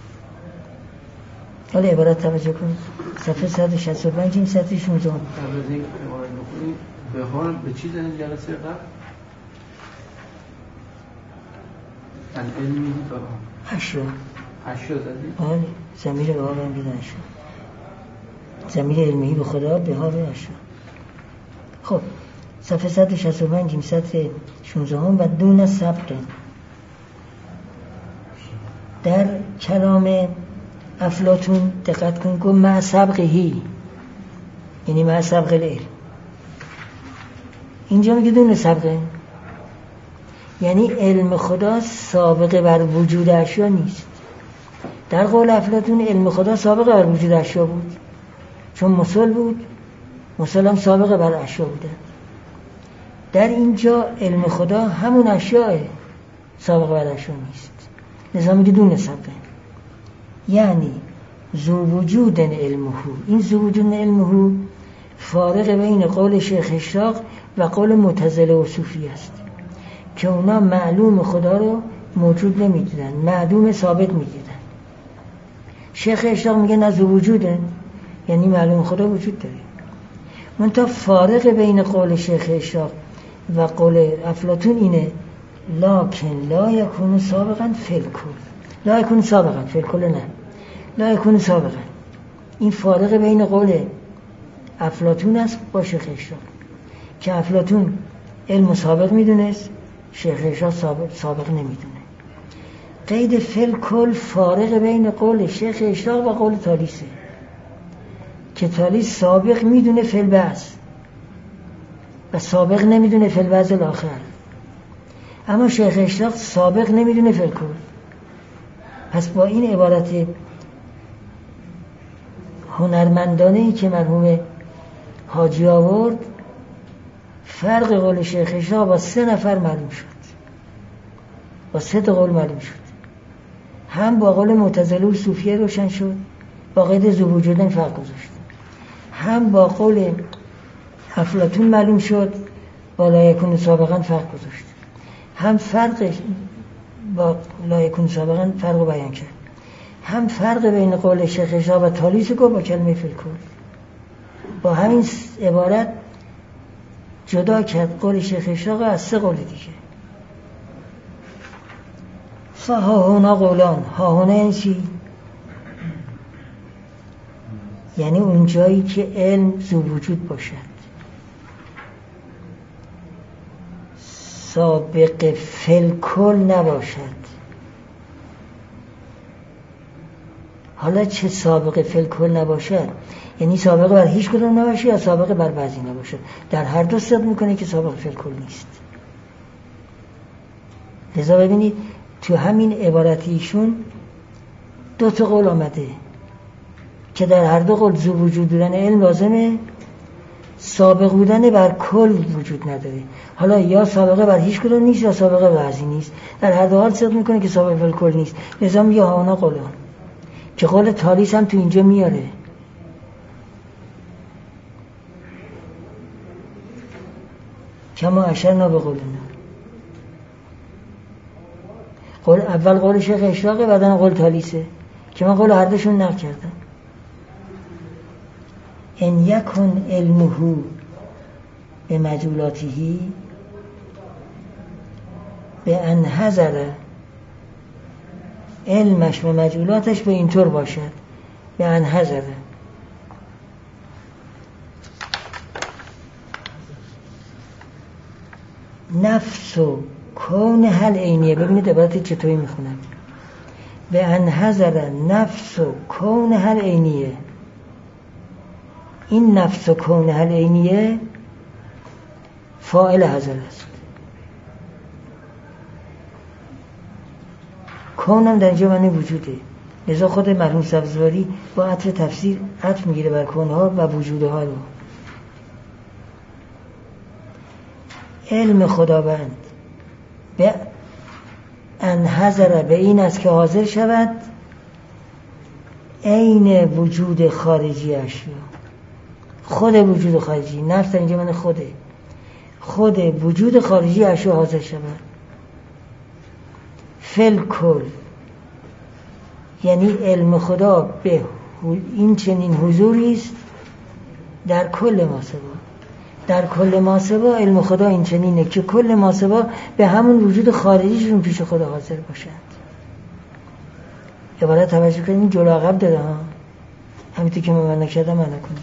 حالا عبارت توجه کنید صفحه 165 این سطح 16. قبل از این عبارت بخونیم به حال به چی زدن جلسه قبل؟ العلمی تا اشیا زدید؟ آره ضمیر به ها هم بیدن اشیا، ضمیر علمی به خدا به ها به اشیا. خب صفحه 165 این سطح 16 و دون سبق در کلام افلاطون دقت کن که مع سبقهی یعنی مع سبق العلم، اینجا میگه دون سبقه یعنی علم خدا سابقه بر وجود اشیا نیست. در قول افلاطون علم خدا سابقه بر وجود اشیا بود، چون مسل بود، مسل هم سابقه بر اشیا بوده. در اینجا علم خدا همون اشیاء سابقه بر اشیا نیست، لذا میگه دون سبقه یعنی ذو وجود علمه. این ذو وجود علمه فارق بین قول شیخ اشراق و قول معتزله و صوفی است که اونا معلوم خدا رو موجود نمیدیدن، معدوم ثابت میدیدن. شیخ اشراق میگه نه ذو وجوده، یعنی معلوم خدا وجود داره. منتها فارق بین قول شیخ اشراق و قول افلاطون اینه لکن لا یکون سابقا فی الکل، لا یکون سابقا فی الکل، نه لا یکون سابقا. این فارق بین قول افلاطون است با شیخ اشراق که افلاطون علم سابق میدونست، شیخ اشراق سابق نمیدونه. قید فی الکل فارق بین قول شیخ اشراق و قول تالیسه که تالیس سابق میدونه فی البعث و سابق نمیدونه فی البعث الاخر، اما شیخ اشراق سابق نمیدونه فی الکل. پس با این عبارت هنرمندانه‌ای که مرحوم حاجی آورد فرق قول شیخ اشراق با 3 نفر معلوم شد، با 3 قول معلوم شد. هم با قول معتزله و صوفیه روشن شد، با قید ذو وجودن فرق گذاشت. هم با قول افلاطون معلوم شد، با لا یکون سابقا فرق گذاشت. هم فرق با لا یکون سابقا فرق رو بیان کرد. هم فرق بین قول شیخ اشراق و تالیس گفت با کلمه فی الکل. با همین عبارت جدا کرد قول شیخ اشراق از 3 قول دیگه. ها هونا قولان، ها هونا این چی؟ یعنی اون جایی که علم ذو وجود باشد، سابق فلکل نباشد. حالا چه سابق فلکل نباشد؟ یعنی سابقه بر هیچ کدوم نباشه یا سابقه بر بعضی نباشه. در هر دو صدق میکنه که سابقه فلکل نیست. لذا ببینید تو همین عبارت ایشون دو تا قول آمده که در هر دو قول ذو وجود بودن علم لازمه، سابق بودن بر کل وجود نداره. حالا یا سابقه بر هیچ کدوم نیست یا سابقه بر بعضی نیست. در هر دو حال صدق میکنه که سابقه بر کل نیست. لذا میگه هاونا قولان که قول تالیس هم تو اینجا میاره. کما اشرنا به قولنا. قول اول قول شیخ اشراقه، بعدن قول تالیسه که من قول هر دوشون نقل کردم. ان یکن علمه به مجولاته به ان حضر، علمش و مجولاتش به اینطور باشد، به ان حضر نفس و کون حل عینیه. ببینید عبارت چطوری میخونم. به ان حضر نفس و کون حل عینیه. این نفس و کون حل عینیه فاعل حضر است. کونم در اینجا معنی وجوده. لذا خود مرحوم سبزواری با عطف تفسیر عطف میگیره بر کونها و وجودها رو. علم خداوند به ان حضر به این است که حاضر شود عین وجود خارجی اشیا. خود وجود خارجی، نفس در اینجا من خود وجود خارجی اشیا حاضر شود. فلکل یعنی علم خدا به این چنین حضوری است در کل ماسوا. در کل ماسوا علم خدا این چنینه که کل ماسوا به همون وجود خارجیشون پیش خدا حاضر باشند. عبارت توجه کنید، این جلو عقب داره ها، همینطور که من نکردم من نکنم.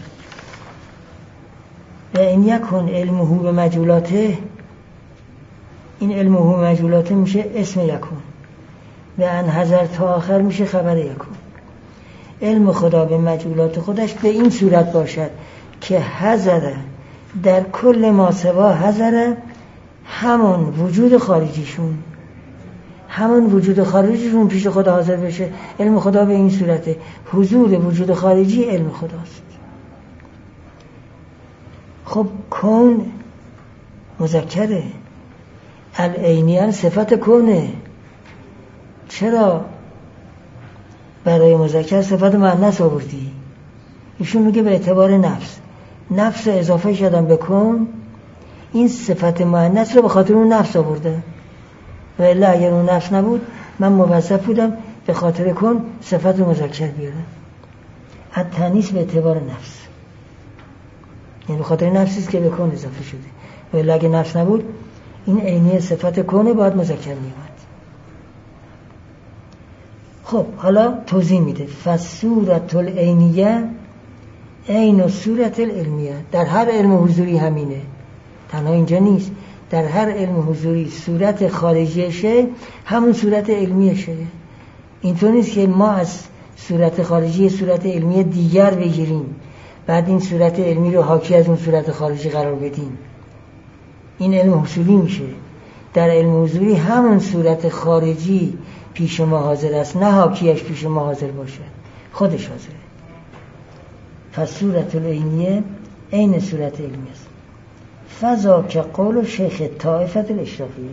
و این یکن علمه به مجولاته، این علمه به مجولاته میشه اسم یکون، و ان حضر تا آخر میشه خبر یکون. علم خدا به مجولات خودش به این صورت باشد که حضر در کل ما سوا، حضر همون وجود خارجیشون، همون وجود خارجیشون پیش خدا حاضر بشه. علم خدا به این صورته، حضور وجود خارجی علم خداست. خب کون مذکره، العینیان صفت کونه، چرا برای مذکر صفت مؤنث آوردی؟ ایشون میگه به اعتبار نفس اضافه شدن به کون، این صفت مؤنث رو به خاطر اون نفس آورده. و الا اگر اون نفس نبود من موظف بودم به خاطر کون صفت مذکر بیارم. التانیث به اعتبار نفس، یعنی به خاطر نفسی است که به کون اضافه شده. و الا اگر نفس نبود این عینی صفت کونه باید مذکر میاد. خب حالا توضیح میده. فصورت العینیه عین صورت العلمیه. در هر علم حضوری همینه، تنها اینجا نیست. در هر علم حضوری صورت خارجیشه همون صورت علمیشه. اینطور نیست که ما از صورت خارجی صورت علمی دیگر بگیریم بعد این صورت علمی رو حاکی از اون صورت خارجی قرار بدیم. این علم حضوری میشه. در علم حضوری همون صورت خارجی پیش ما حاضر است، نه حاکیش پیش ما حاضر باشه، خودش حاضره. پس صورت العینیه عین صورت علمی است. فضا که قول شیخ طائفت الاشراقیه،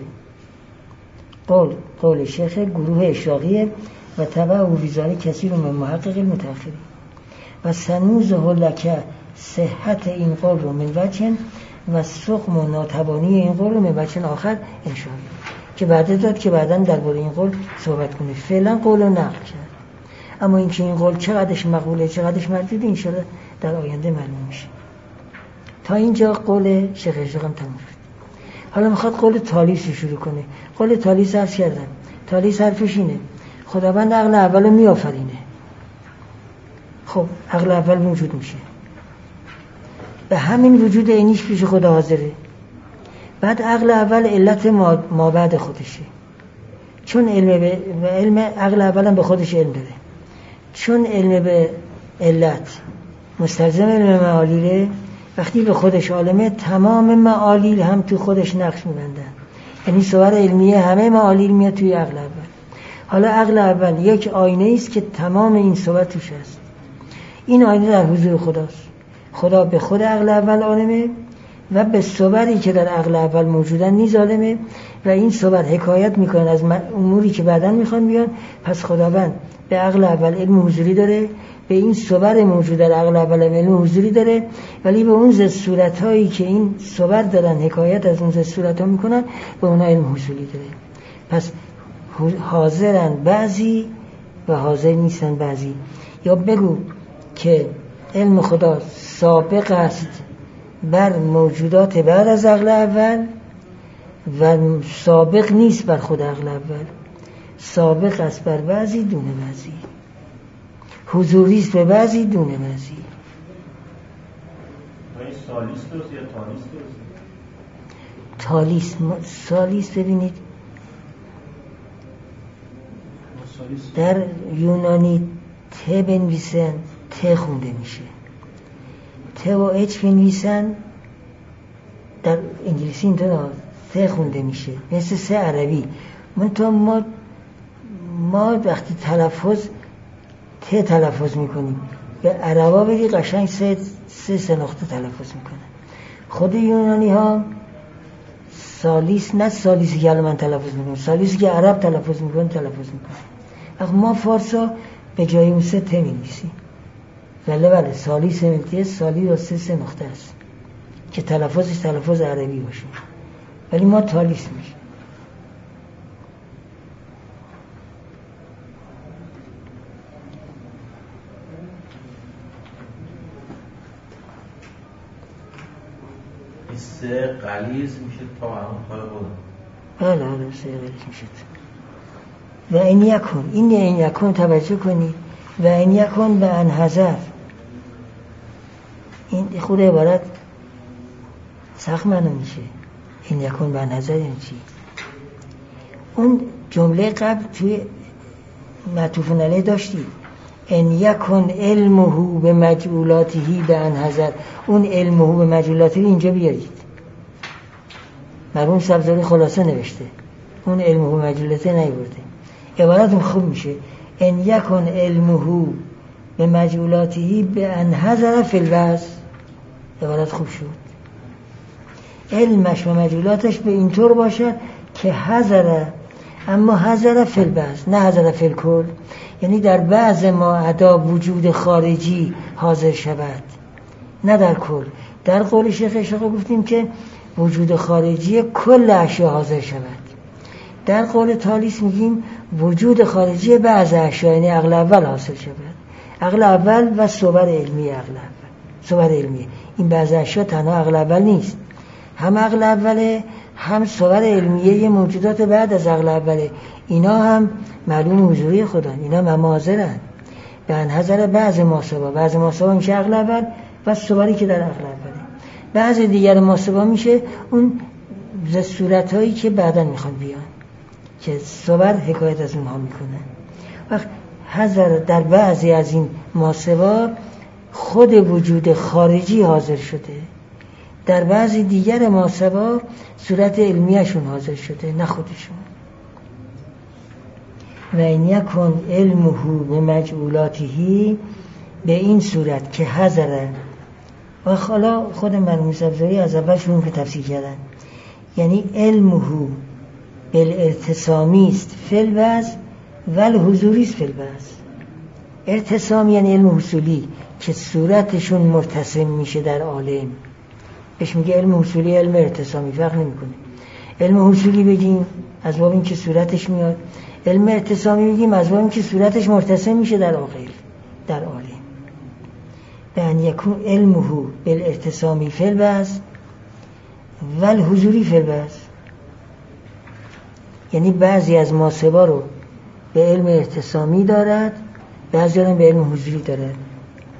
قول شیخ گروه اشراقیه و تبع و ویزاری کثیر من محقق المتأخرین و سنوزه لکه صحت این قول رو من وجه و سقم و ناتوانی این قول رو من وجه آخر انشاءالله که بعد داد که بعداً درباره این قول صحبت کنه. فعلا قول رو نقل کرد، اما این که این قول چقدرش مقبوله چقدرش مردود انشاءالله در آینده معلوم میشه. تا اینجا قول شیخ اشراق هم تموم شد. حالا میخواد قول تالیس رو شروع کنه. قول تالیس عرض کردم، تالیس حرفش اینه خداوند عقل اولو میآفرینه. خب عقل اول موجود میشه، به همین وجود اینیش پیش خدا حاضره. بعد عقل اول علت مابعد خودشه، چون علم عقل اول هم به خودش علم داره، چون علم به علت مستلزم علم معالیله، وقتی به خودش عالمه تمام معالیل هم تو خودش نقش میبندن، یعنی صور علمیه همه معالیل میاد توی عقل اول. حالا عقل اول یک آینه است که تمام این صور توش هست. این آینه در حضور خداست. خدا به خود عقل اول عالمه و به صوری که در عقل اول موجودن نیز عالمه و این صور حکایت میکنن از اموری که بعداً میخوان بیان. پس خداوند به عقل اول علم حضوری داره، به این صور موجود در عقل اول علم حضوری داره، ولی به اون زد صورتایی که این صور دارن حکایت از اون زد صورتها میکنن به اونها علم حضوری داره. پس حاضرن بعضی و حاضر نیستن بعضی. یا بگو که علم خدا سابق است بر موجودات بعد از عقل اول و سابق نیست بر خود عقل اول. سابق است بر بعضی دون بعضی، حضوری است به بعضی دون بعضی. سالیس ببینید در یونانی ت بنویسن ت خونده میشه، ت و اچ بنویسن در انگلیسی اینطور ت خونده میشه، مثل سه عربی. ما وقتی ت تلفظ میکنیم به عربا بگی قشنگ سه نقطه تلفظ میکنن. خود یونانی ها سالیس، نه سالیسی که من تلفظ میکنم، سالیسی که عرب تلفظ میکنن تلفظ میکنن. اخ ما فارسا به جای اون سه ت می‌نویسیم. بله سالیس ملتیه، سالی و سه نقطه است که تلفظش تلفظ عربی باشه، ولی ما تالیس میشه. سه غلیظ میشه تا همون کار بود. بله سه غلیظ میشه. و این یکون توجه کنی و این یکون به انحذر، این خود عبارت سخت منو میشه. این یکون به انحذر این چی؟ اون جمله قبل توی معطوف علیه داشتی ان یکن علمه به مجعولاته به انحذر. اون علمه به مجعولاته اینجا بیارید. مرحوم سبزواری خلاصه نوشته، اون علمه به مجعولاته نیورده. عبارت خوب میشه ان یکن علمه به مجعولاته به انحذر فی الوضع. عبارت خوب شد. علمش و مجعولاتش به اینطور باشد که حذر، اما حذر فی الوضع نه حذر فی الکل. یعنی در بعض ما ادا وجود خارجی حاضر شود، نه در کل. در قول شیخ اشراق گفتیم که وجود خارجی کل اشیا حاضر شود. در قول تالیس میگیم وجود خارجی بعض اشیا، یعنی عقل اول حاصل شود. عقل اول و صور علمی عقل اول. صور علمی این بعض اشیا تنها عقل اول نیست، هم عقل اوله هم صور علمیه موجودات بعد از عقل اوله. اینا هم معلوم حضوری خدان، اینا هم حاضرن به انحذر بعض ماسبا میشه عقل اول و صوری که در عقل اوله. بعض دیگر ماسبا میشه اون صورتایی که بعدا میخوان بیان که صور حکایت از اونها میکنن. وقت حذر در بعضی از این ماسبا خود وجود خارجی حاضر شده، در بعضی دیگر ماسبا صورت علمیشون حاضر شده، نه خودشون. و این یکن علمه به مجعولاته به این صورت که حذره. و حالا خود مرحوم سبزواری از اول شروع که تفسیر کردن، یعنی علمه بالارتسامی است فی الوضع و الحضوری است فی الوضع. ارتسام یعنی علم حصولی که صورتشون مرتسم میشه در عالم، بهش میگه علم حصولی، علم ارتسامی فرق نمیکنه. علم حصولی بگیم از باب این که صورتش میاد، علم ارتسامی بگیم از باب این که صورتش مرتسم میشه در عالم. به ان یکون علمه بالارتسامی فی الوضع و الحضوری فی الوضع، یعنی بعضی از ماسبا رو به علم ارتسامی دارد، بعضی رو به علم حضوری دارد.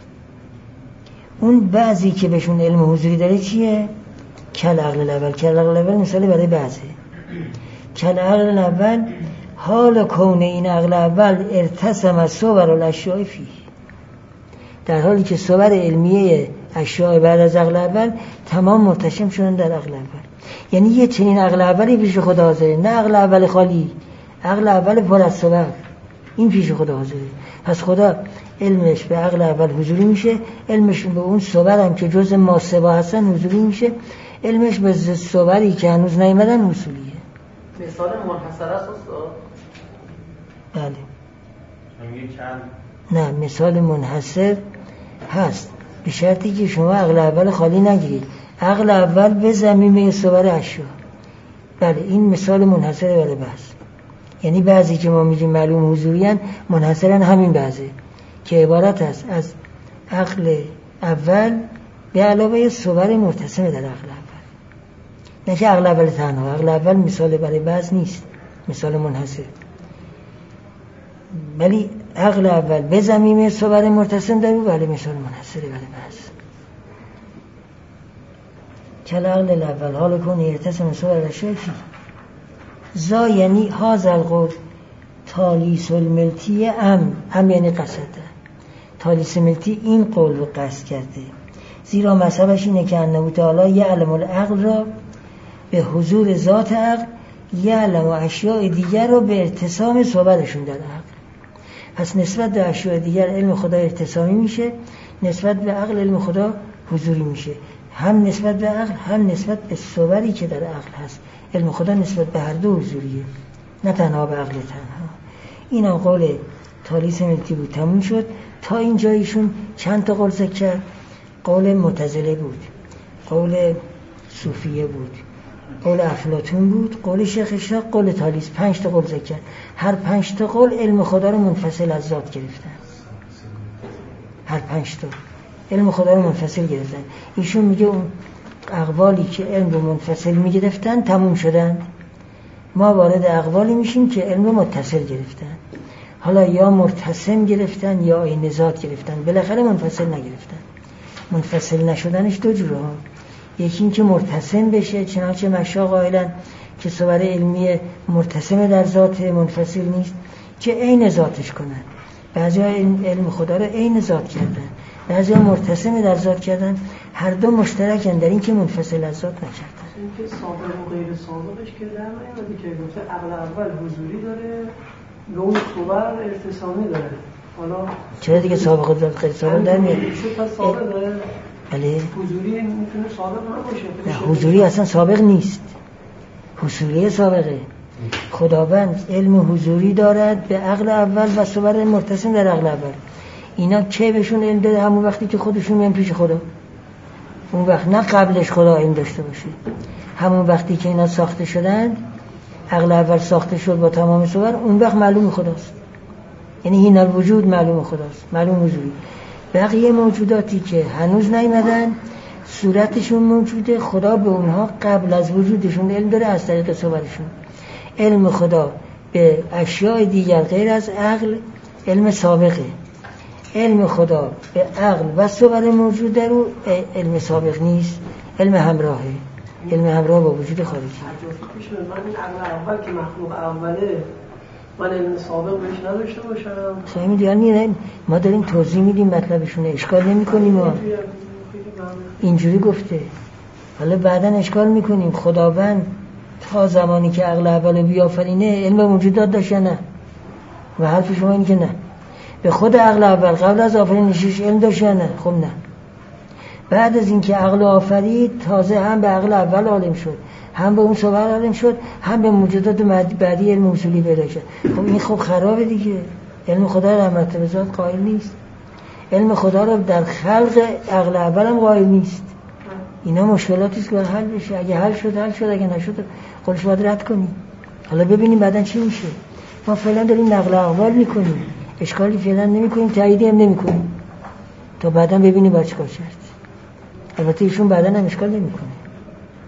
اون بعضی که بهشون علم حضوری داره چیه؟ کل عقل الاول. کل عقل الاول مثال برای بعضه. کل عقل الاول حال کون این عقل اول ارتسم صور الاشیاء فیه، در حالی که صور علمیه اشیاء بعد از عقل اول تمام مرتشم شدن در عقل اول. یعنی یه چنین عقل اولی پیش خدا حاضره، نه عقل اول خالی، عقل اول پر از صور، این پیش خدا حاضره. پس خدا علمش به عقل اول حضوری میشه، علمش به اون صور هم که جز ما سبا هستن حضوری میشه، علمش به صوری که هنوز نیامدن حضوریه. مثال منحصر است استاد؟ بله. نه مثال منحصر هست به شرطی که شما عقل اول خالی نگیرید، عقل اول به ضمیمه صور اشیا. بله این مثال منحصره برای بحث. یعنی بعضی که ما میگیم معلوم حضوریان منحصرن همین بعضی که عبارت است از عقل اول به علاوه صور مرتسمه در عقل اول، نه که عقل اول تنها. عقل اول مثال برای بعض نیست، مثال منحصر. ولی عقل اول به ضمیمه صور مرتسم در او بله مثال منحصره برای بعض. کل عقل الاول حال کن ارتسم صور الاشیاء فیه زا، یعنی هذا القول تالیس الملتی ام یعنی قصده. تالیس ملتی این قول رو قصد کرده، زیرا مذهبش اینه که انه تعالی یعلم العقل را به حضور ذات عقل، یعلم اشیاء دیگر رو به ارتسام صورشون در عقل. پس نسبت به اشیاء دیگر علم خدا ارتسامی میشه، نسبت به عقل علم خدا حضوری میشه، هم نسبت به عقل هم نسبت به صوری که در عقل هست. علم خدا نسبت به هر دو حضوریه، نه تنها به عقل تنها. این هم قول تالیس ملتی بود. تموم شد. تا این جایشون چند تا قول ذکر کرد؟ قول معتزله بود، قول صوفیه بود، قول افلاطون بود، قول شیخ اشراق، قول تالیس. 5 تا قول ذکر کرد. هر 5 تا قول علم خدا رو منفصل از ذات گرفتن. هر 5 تا علم خدا رو منفصل گرفتن. ایشون میگه اون اقوالی که علم رو منفصل میگرفتن تموم شدن، ما وارد اقوالی میشیم که علم رو متصل گرفتن. حالا یا مرتسم گرفتن یا عین ذات گرفتن، بالاخره منفصل نگرفتن. منفصل نشدنش 2 جوره ها. یکی این که مرتسم بشه، چنانچه مشایخ قائلن که صور علمی مرتسم در ذات منفصل نیست، که عین ذاتش کنن. بعضی‌ها علم خدا رو عین ذات کردن، بعضی‌ها مرتسم در ذات کردن. هر دو مشترکن در این که منفصل از ذات نکردن. این که سابق و غیر سابقش که در میاد که گفته عقل اول حضوری داره، به اون صور ارتسامی داره. حالا چرا دیگه سابق و غیر سابق در میاد؟ چه سابق داره؟ بله. حضوری میتونه سابق نباشه. نه حضوری اصلا سابق نیست، حصولی سابقه. خداوند علم حضوری دارد به عقل اول و صور مرتسم در عقل اول. اینا که بهشون علم داده همون وقتی که خودشون میان پیش خدا، اون وقت نه قبلش خدا علم داشته باشه. همون وقتی که اینا ساخته شدن، عقل اول ساخته شد با تمام صور، اون وقت معلوم خداست. یعنی این الوجود معلوم خداست، معلوم حضوری. بقیه موجوداتی که هنوز نیامدن صورتشون موجوده، خدا به اونها قبل از وجودشون علم داره از طریق صورشون. علم خدا به اشیاء دیگر غیر از عقل علم سابقه. علم خدا به عقل و صور موجوده رو علم سابق نیست، علم همراهه، علم همراه با وجود خارجی. من این عقل اول که مخلوق اوله من علم سابق بهش نداشته باشم. خیلی دیگه ما داریم توضیح میدیم مطلبشونه، اشکال نمی کنیم. اینجوری گفته، حالا بعداً اشکال میکنیم. خداوند تا زمانی که عقل اول بیافرینه علم موجودات داشت یا نه؟ و حرف شما اینه که نه. به خود عقل اول قبل از آفرینشش علم داشت یا نه؟ خب نه. بعد از اینکه عقل آفرید تازه هم به عقل اول عالم شد، هم به اون صور عالم شد، هم به موجودات بعدی علم اصولی پیدا شد. خب این خب خرابه دیگه. علم خدا در مرتبه ذات قائل نیست، علم خدا رو در خلق عقل اول هم قائل نیست. اینا مشکلاتی است که باید حل بشه. اگه حل شد حل شد، اگه نشد خودش باید رد کنیم. حالا ببینیم بعدن چی میشه. ما فعلا داریم نقل اقوال میکنیم، اشکالی فعلا نمیکنیم، تاییدی هم نمیکنیم، تا بعدن ببینیم باید چیکار کرد. البته ایشون بعدن هم اشکال نمیکنه،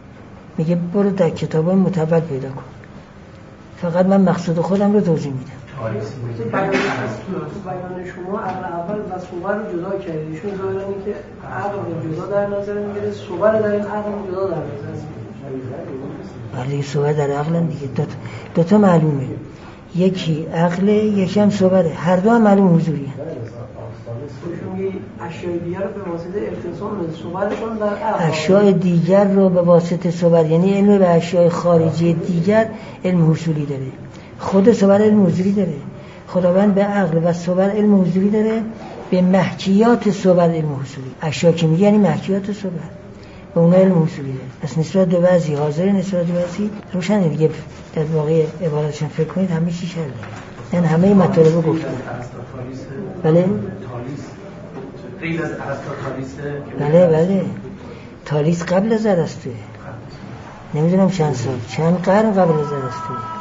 میگه برو در کتابای متول پیدا کن، فقط من مقصود خودم رو توضیح میدم. بیان شما عقل اول و صور رو جدا کردید. ایشون ظاهرا که عقل رو جدا در نظر میگیره، صور در این عقل رو جدا در نظر میگیره. ولی صور در عقل دیگه دو تا معلومه، یکی عقل یکی هم صوره، هر دو هم معلوم حضوری هست. اشیاء دیگر رو به واسطه اختصام صورشون در عقل، اشیاء دیگر رو به واسطه صور، یعنی علم به اشیاء خارجی دیگر علم حصولی داره، خود صور علم حضوری داره. خداوند به عقل و صور علم حضوری داره، به محکیات صور علم حصولی. اشیاء که میگه یعنی محکیات صور، به اونها علم حصولی داره. پس نسبت دو وضعی حاضر، نسبت دو وضعی روشنه دیگه. در واقع عبارتشون فکر کنید همه چی شده، من همه مطالب گفتم. بله بله تالیس قبل از ارسطو، نمیدونم چند سال، چند قرن قبل از ارسطو.